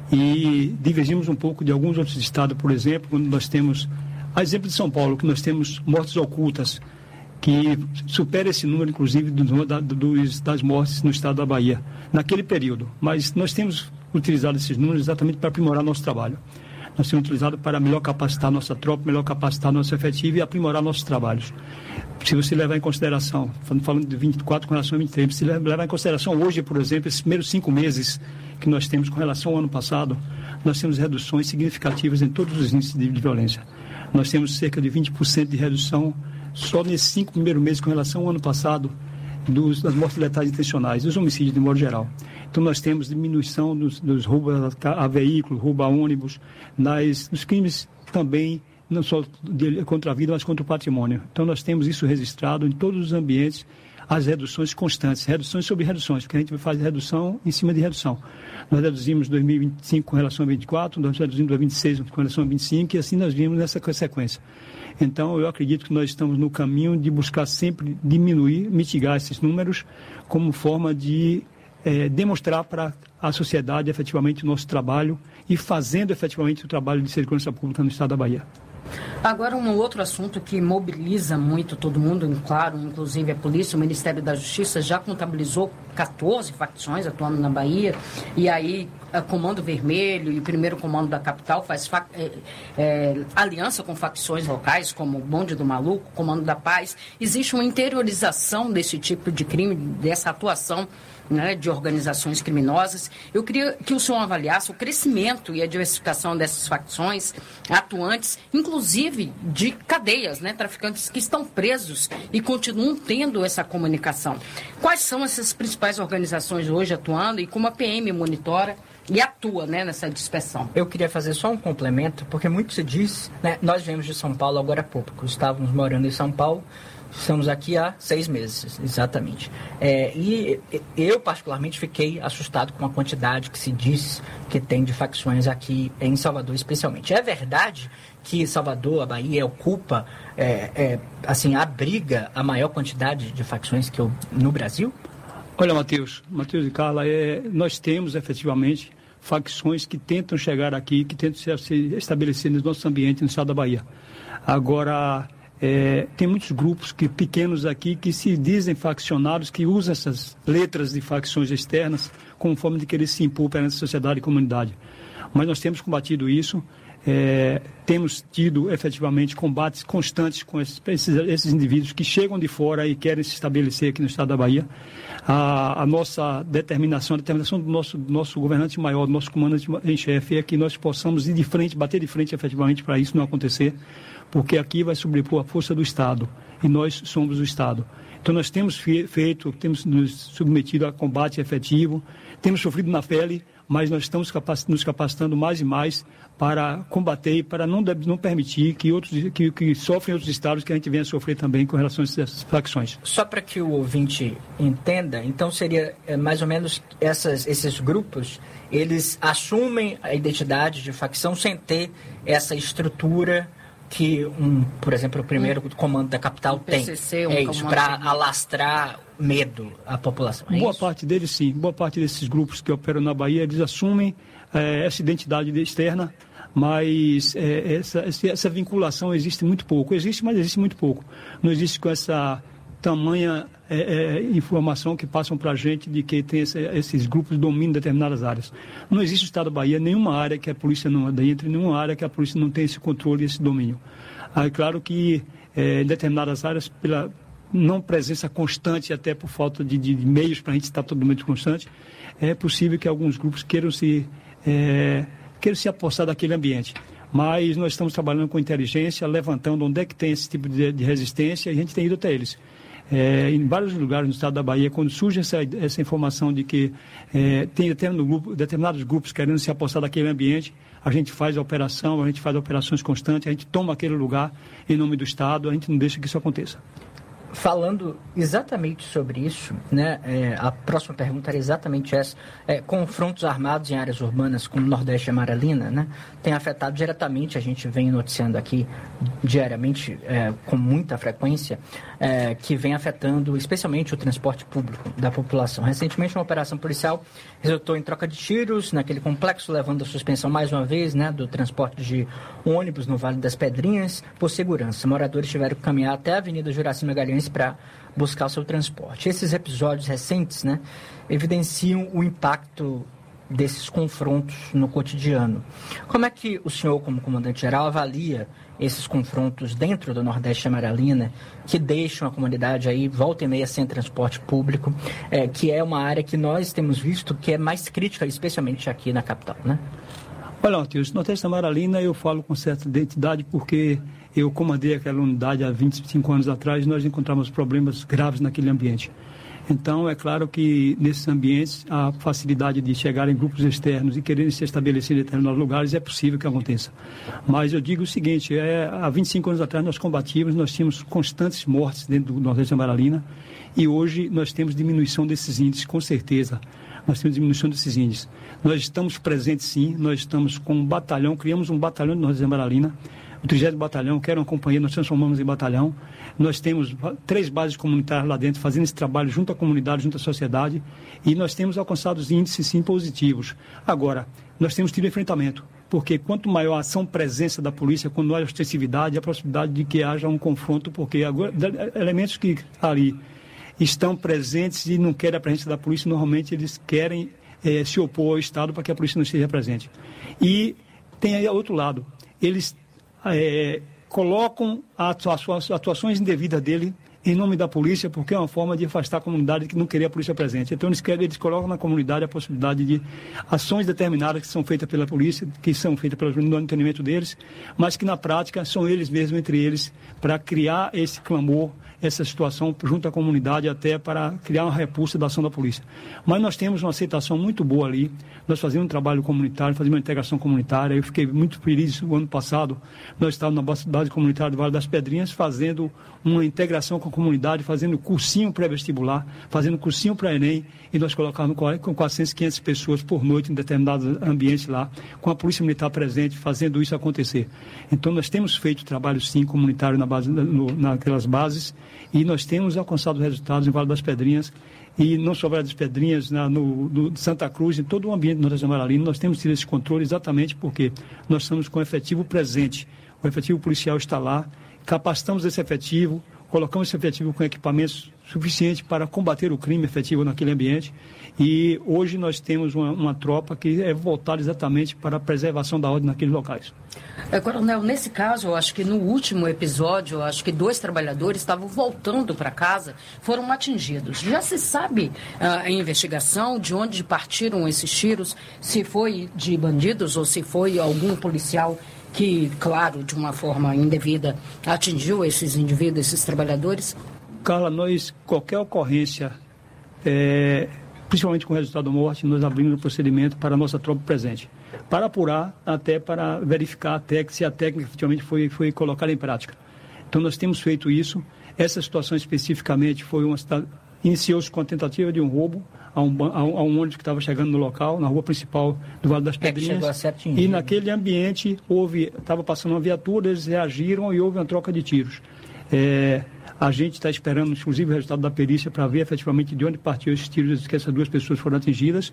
e divergimos um pouco de alguns outros estados, por exemplo, quando nós temos, a exemplo de São Paulo, que nós temos mortes ocultas, que supera esse número, inclusive, do, da, dos, das mortes no estado da Bahia, naquele período. Mas nós temos utilizado esses números exatamente para aprimorar nosso trabalho. Nós temos utilizado para melhor capacitar nossa tropa, melhor capacitar nosso efetivo e aprimorar nossos trabalhos. Se você levar em consideração, falando de vinte e quatro com relação a vinte e três, se levar em consideração hoje, por exemplo, esses primeiros cinco meses que nós temos com relação ao ano passado, nós temos reduções significativas em todos os índices de, de violência. Nós temos cerca de vinte por cento de redução só nesses cinco primeiros meses com relação ao ano passado dos, das mortes letais intencionais, dos homicídios de modo geral. Então, nós temos diminuição dos, dos roubos a, a veículos, roubo a ônibus, nas, dos crimes também, não só de, contra a vida, mas contra o patrimônio. Então, nós temos isso registrado em todos os ambientes, as reduções constantes, reduções sobre reduções, porque a gente faz redução em cima de redução. Nós reduzimos dois mil e vinte e cinco com relação a vinte e quatro, nós reduzimos dois mil e vinte e seis com relação a vinte e cinco, e assim nós vimos nessa sequência. Então, eu acredito que nós estamos no caminho de buscar sempre diminuir, mitigar esses números, como forma de é, demonstrar para a sociedade efetivamente o nosso trabalho e fazendo efetivamente o trabalho de segurança pública no estado da Bahia. Agora, um outro assunto que mobiliza muito todo mundo, claro, inclusive a polícia, o Ministério da Justiça já contabilizou quatorze facções atuando na Bahia, e aí o Comando Vermelho e o primeiro Comando da Capital faz fa- é, é, aliança com facções locais, como o Bonde do Maluco, o Comando da Paz. Existe uma interiorização desse tipo de crime, dessa atuação, né, de organizações criminosas. Eu queria que o senhor avaliasse o crescimento e a diversificação dessas facções atuantes, inclusive de cadeias, né, traficantes que estão presos e continuam tendo essa comunicação. Quais são essas principais organizações hoje atuando e como a P M monitora e atua, né, nessa dispersão? Eu queria fazer só um complemento, porque muito se diz, né, nós viemos de São Paulo agora há pouco, estávamos morando em São Paulo. Estamos aqui há seis meses, exatamente. É, e eu, particularmente, fiquei assustado com a quantidade que se diz que tem de facções aqui em Salvador, especialmente. É verdade que Salvador, a Bahia, ocupa, é, é, assim, abriga a maior quantidade de facções que eu, no Brasil? Olha, Matheus, Matheus e Carla, é, nós temos, efetivamente, facções que tentam chegar aqui, que tentam se, se estabelecer no nosso ambiente, no estado da Bahia. Agora... É, tem muitos grupos que, pequenos aqui que se dizem faccionados, que usam essas letras de facções externas como forma de querer se impor perante a sociedade e comunidade. Mas nós temos combatido isso, é, temos tido efetivamente combates constantes com esses, esses, esses indivíduos que chegam de fora e querem se estabelecer aqui no estado da Bahia. A, a nossa determinação, a determinação do nosso, do nosso governante maior, do nosso comandante em chefe, é que nós possamos ir de frente, bater de frente efetivamente para isso não acontecer, porque aqui vai sobrepor a força do Estado e nós somos o Estado. Então nós temos feito, temos nos submetido a combate efetivo, temos sofrido na pele, mas nós estamos nos capacitando mais e mais para combater e para não, não permitir que, outros, que, que sofrem outros estados que a gente venha a sofrer também com relação a essas facções. Só para que o ouvinte entenda, então seria é, mais ou menos essas, esses grupos, eles assumem a identidade de facção sem ter essa estrutura que, um, por exemplo, o primeiro um, comando da capital um tem. P C C, um é isso, para alastrar medo à população. É boa isso? parte deles, sim. Boa parte desses grupos que operam na Bahia, eles assumem é, essa identidade externa, mas é, essa, essa vinculação existe muito pouco. Existe, mas existe muito pouco. Não existe com essa tamanha é, é, informação que passam para a gente de que tem esse, esses grupos dominam determinadas áreas. Não existe no estado da Bahia nenhuma área que a polícia não entre, nenhuma área que a polícia não tenha esse controle e esse domínio. Ah, é claro que é, em determinadas áreas, pela não presença constante, até por falta de, de meios para a gente estar todo momento constante, é possível que alguns grupos queiram se, é, queiram se apossar daquele ambiente. Mas nós estamos trabalhando com inteligência, levantando onde é que tem esse tipo de, de resistência, e a gente tem ido até eles. É, em vários lugares no estado da Bahia, quando surge essa, essa informação de que é, tem determinado grupo, determinados grupos querendo se apossar daquele ambiente, a gente faz a operação, a gente faz operações constantes, a gente toma aquele lugar em nome do Estado, a gente não deixa que isso aconteça. Falando exatamente sobre isso, né, é, a próxima pergunta era exatamente essa. É, confrontos armados em áreas urbanas como Nordeste e Amaralina, né, tem afetado diretamente, a gente vem noticiando aqui diariamente, é, com muita frequência, é, que vem afetando especialmente o transporte público da população. Recentemente, uma operação policial resultou em troca de tiros naquele complexo, levando a suspensão mais uma vez, né, do transporte de ônibus no Vale das Pedrinhas por segurança. Moradores tiveram que caminhar até a Avenida Juraci Magalhães para buscar o seu transporte. Esses episódios recentes, né, evidenciam o impacto desses confrontos no cotidiano. Como é que o senhor, como comandante-geral, avalia esses confrontos dentro do Nordeste Amaralina, que deixam a comunidade aí, volta e meia, sem transporte público, é, que é uma área que nós temos visto que é mais crítica, especialmente aqui na capital, né? Olha, Matheus, Nordeste Amaralina eu falo com certa identidade porque eu comandei aquela unidade há vinte e cinco anos atrás e nós encontramos problemas graves naquele ambiente. Então, é claro que nesses ambientes a facilidade de chegar em grupos externos e quererem se estabelecer em determinados lugares é possível que aconteça. Mas eu digo o seguinte, é, há vinte e cinco anos atrás nós combatíamos, nós tínhamos constantes mortes dentro do Nordeste Amaralina e hoje nós temos diminuição desses índices, com certeza. Nós temos diminuição desses índices. Nós estamos presentes, sim, nós estamos com um batalhão, criamos um batalhão do Nordeste Amaralina, o trigésimo Batalhão, que era uma companhia, nós transformamos em batalhão. Nós temos três bases comunitárias lá dentro, fazendo esse trabalho junto à comunidade, junto à sociedade, e nós temos alcançado índices, sim, positivos. Agora, nós temos tido enfrentamento, porque quanto maior a ação, presença da polícia, quando há ostensividade, a possibilidade de que haja um confronto, porque agora, elementos que ali estão presentes e não querem a presença da polícia, normalmente eles querem eh, se opor ao Estado para que a polícia não esteja presente. E tem aí outro lado, eles É, colocam as atuações indevidas dele em nome da polícia, porque é uma forma de afastar a comunidade que não queria a polícia presente. Então eles, querem, eles colocam na comunidade a possibilidade de ações determinadas que são feitas pela polícia, que são feitas pelo entendimento deles, mas que na prática são eles mesmos, entre eles, para criar esse clamor, essa situação junto à comunidade, até para criar uma repulsa da ação da polícia. Mas nós temos uma aceitação muito boa ali, nós fazemos um trabalho comunitário, fazemos uma integração comunitária. Eu fiquei muito feliz, o ano passado nós estávamos na base comunitária do Vale das Pedrinhas fazendo uma integração com a comunidade, fazendo cursinho pré-vestibular, fazendo cursinho para Enem, e nós colocávamos com quatrocentas, quinhentas pessoas por noite em determinados ambientes lá, com a Polícia Militar presente, fazendo isso acontecer. Então nós temos feito trabalho sim comunitário na base, no, naquelas bases, e nós temos alcançado resultados em Vale das Pedrinhas, e não só Vale das Pedrinhas, na, no, no Santa Cruz, em todo o ambiente do Nordeste Amaralino, nós temos tido esse controle exatamente porque nós estamos com efetivo presente. O efetivo policial está lá, capacitamos esse efetivo, colocamos esse efetivo com equipamentos suficientes para combater o crime efetivo naquele ambiente, e hoje nós temos uma, uma tropa que é voltada exatamente para a preservação da ordem naqueles locais. É, Coronel, nesse caso, eu acho que no último episódio, eu acho que dois trabalhadores estavam voltando para casa, foram atingidos. Já se sabe uh, a investigação de onde partiram esses tiros, se foi de bandidos ou se foi algum policial que, claro, de uma forma indevida, atingiu esses indivíduos, esses trabalhadores? Carla, nós, qualquer ocorrência, é, principalmente com o resultado da morte, nós abrimos o procedimento para a nossa tropa presente, para apurar, até para verificar até que se a técnica efetivamente foi, foi colocada em prática. Então, nós temos feito isso. Essa situação especificamente foi uma... Iniciou-se com a tentativa de um roubo a um, a um, a um ônibus que estava chegando no local, na rua principal do Vale das Pedrinhas. É, e naquele ambiente houve, estava passando uma viatura, eles reagiram e houve uma troca de tiros. É, a gente está esperando, inclusive, o resultado da perícia para ver efetivamente de onde partiu esses tiros, que essas duas pessoas foram atingidas,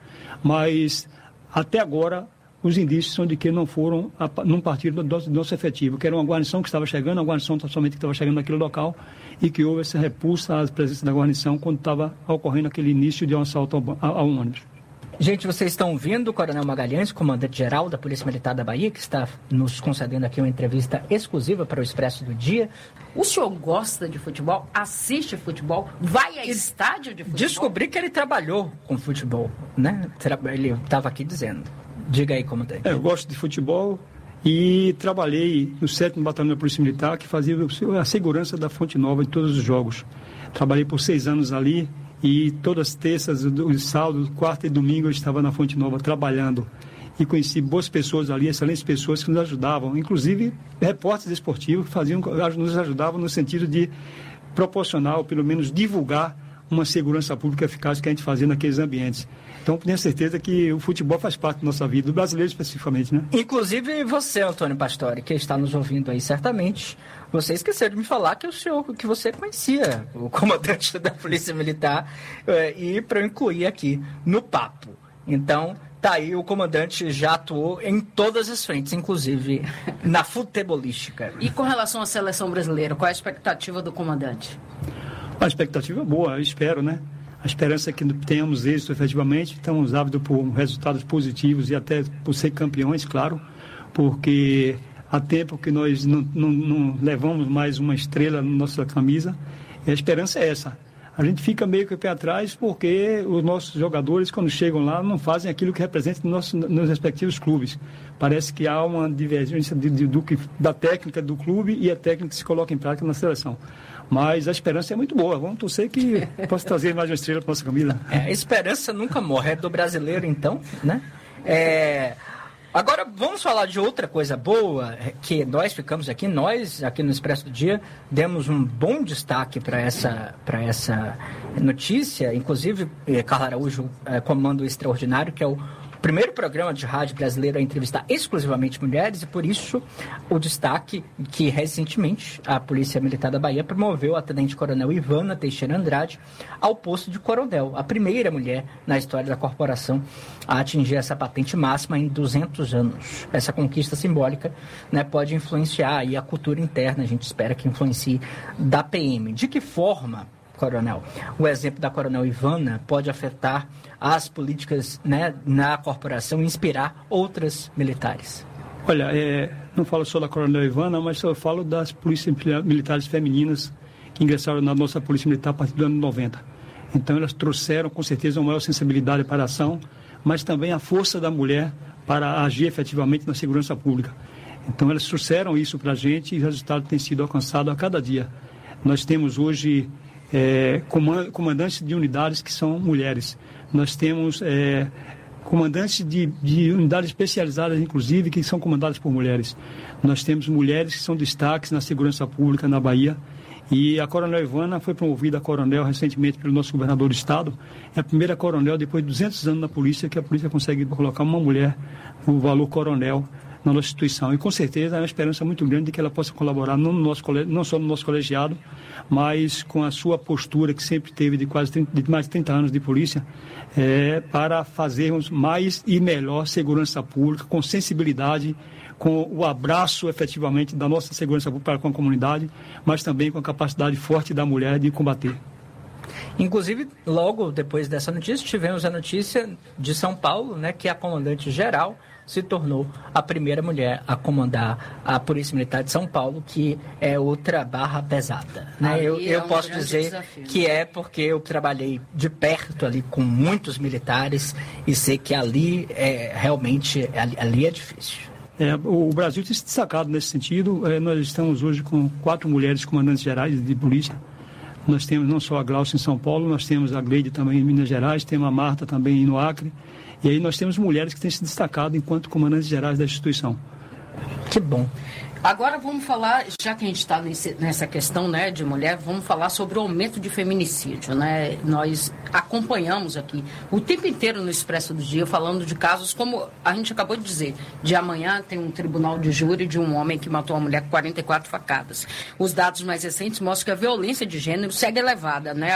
mas até agora os indícios são de que não foram, não partiram do nosso efetivo, que era uma guarnição que estava chegando, uma guarnição somente que estava chegando naquele local, e que houve essa repulsa à presença da guarnição quando estava ocorrendo aquele início de um assalto a, a um ônibus. Gente, vocês estão ouvindo o Coronel Magalhães, comandante-geral da Polícia Militar da Bahia, que está nos concedendo aqui uma entrevista exclusiva para o Expresso do Dia. O senhor gosta de futebol? Assiste futebol? Vai a estádio de futebol? Descobri que ele trabalhou com futebol, né? Ele estava aqui dizendo. Diga aí, comandante. É, eu gosto de futebol e trabalhei no sétimo Batalhão da Polícia Militar, que fazia a segurança da Fonte Nova em todos os jogos. Trabalhei por seis anos ali e todas as terças, sábado, quarta e domingo eu estava na Fonte Nova trabalhando. E conheci boas pessoas ali, excelentes pessoas que nos ajudavam, inclusive repórteres esportivos que faziam, nos ajudavam no sentido de proporcionar, ou pelo menos divulgar, uma segurança pública eficaz que a gente fazia naqueles ambientes. Então, tenho certeza que o futebol faz parte da nossa vida, do brasileiro especificamente, né? Inclusive você, Antônio Pastore, que está nos ouvindo aí certamente, você esqueceu de me falar que o senhor, que você conhecia o comandante da Polícia Militar, e para eu incluir aqui no papo. Então, tá aí, o comandante já atuou em todas as frentes, inclusive na futebolística. E com relação à seleção brasileira, qual é a expectativa do comandante? A expectativa é boa, eu espero, né? A esperança é que tenhamos êxito efetivamente, estamos ávidos por resultados positivos e até por ser campeões, claro, porque há tempo que nós não, não, não levamos mais uma estrela na nossa camisa, e a esperança é essa. A gente fica meio que o pé atrás porque os nossos jogadores, quando chegam lá, não fazem aquilo que representa nos, nossos, nos respectivos clubes. Parece que há uma divergência de, de, do que, da técnica do clube e a técnica que se coloca em prática na seleção. Mas a esperança é muito boa. Vamos torcer que possa trazer mais uma estrela para a nossa camisa. É, a esperança nunca morre. É do brasileiro, então, né? É... Agora, vamos falar de outra coisa boa, que nós ficamos aqui, nós, aqui no Expresso do Dia, demos um bom destaque para essa, para essa notícia. Inclusive, Carla Araújo é, comanda o Extraordinário, que é o primeiro programa de rádio brasileiro a entrevistar exclusivamente mulheres, e por isso o destaque que recentemente a Polícia Militar da Bahia promoveu a tenente-coronel Ivana Teixeira Andrade ao posto de coronel, a primeira mulher na história da corporação a atingir essa patente máxima em duzentos anos. Essa conquista simbólica, né, pode influenciar aí a cultura interna, a gente espera que influencie, da P M. De que forma, coronel, o exemplo da coronel Ivana pode afetar as políticas, né, na corporação e inspirar outras militares? Olha, é, não falo só da coronel Ivana, mas eu falo das polícias militares femininas que ingressaram na nossa polícia militar a partir do ano noventa. Então elas trouxeram com certeza uma maior sensibilidade para a ação, mas também a força da mulher para agir efetivamente na segurança pública. Então elas trouxeram isso para a gente e o resultado tem sido alcançado a cada dia. Nós temos hoje é, comandantes de unidades que são mulheres. Nós temos é, comandantes de, de unidades especializadas, inclusive, que são comandadas por mulheres. Nós temos mulheres que são destaques na segurança pública na Bahia. E a coronel Ivana foi promovida a coronel recentemente pelo nosso governador do estado. É a primeira coronel, depois de duzentos anos na polícia, que a polícia consegue colocar uma mulher no valor coronel na nossa instituição. E com certeza é uma esperança muito grande de que ela possa colaborar não, no nosso, não só no nosso colegiado, mas com a sua postura que sempre teve de quase trinta, de mais de trinta anos de polícia, é, para fazermos mais e melhor segurança pública, com sensibilidade, com o abraço efetivamente da nossa segurança pública com a comunidade, mas também com a capacidade forte da mulher de combater. Inclusive, logo depois dessa notícia, tivemos a notícia de São Paulo, né, que a comandante-geral se tornou a primeira mulher a comandar a Polícia Militar de São Paulo, que é outra barra pesada. Né? Eu, eu é um posso dizer desafio, que é porque eu trabalhei de perto ali com muitos militares e sei que ali é realmente ali, ali é difícil. É, o Brasil tem se destacado nesse sentido. É, nós estamos hoje com quatro mulheres comandantes gerais de polícia. Nós temos não só a Glaucia em São Paulo, nós temos a Gleide também em Minas Gerais, temos a Marta também no Acre. E aí nós temos mulheres que têm se destacado enquanto comandantes gerais da instituição. Que bom. Agora vamos falar, já que a gente está nessa questão, né, de mulher, vamos falar sobre o aumento de feminicídio, né? Nós acompanhamos aqui o tempo inteiro no Expresso do Dia falando de casos como a gente acabou de dizer. De amanhã tem um tribunal de júri de um homem que matou uma mulher com quarenta e quatro facadas. Os dados mais recentes mostram que a violência de gênero segue elevada, né?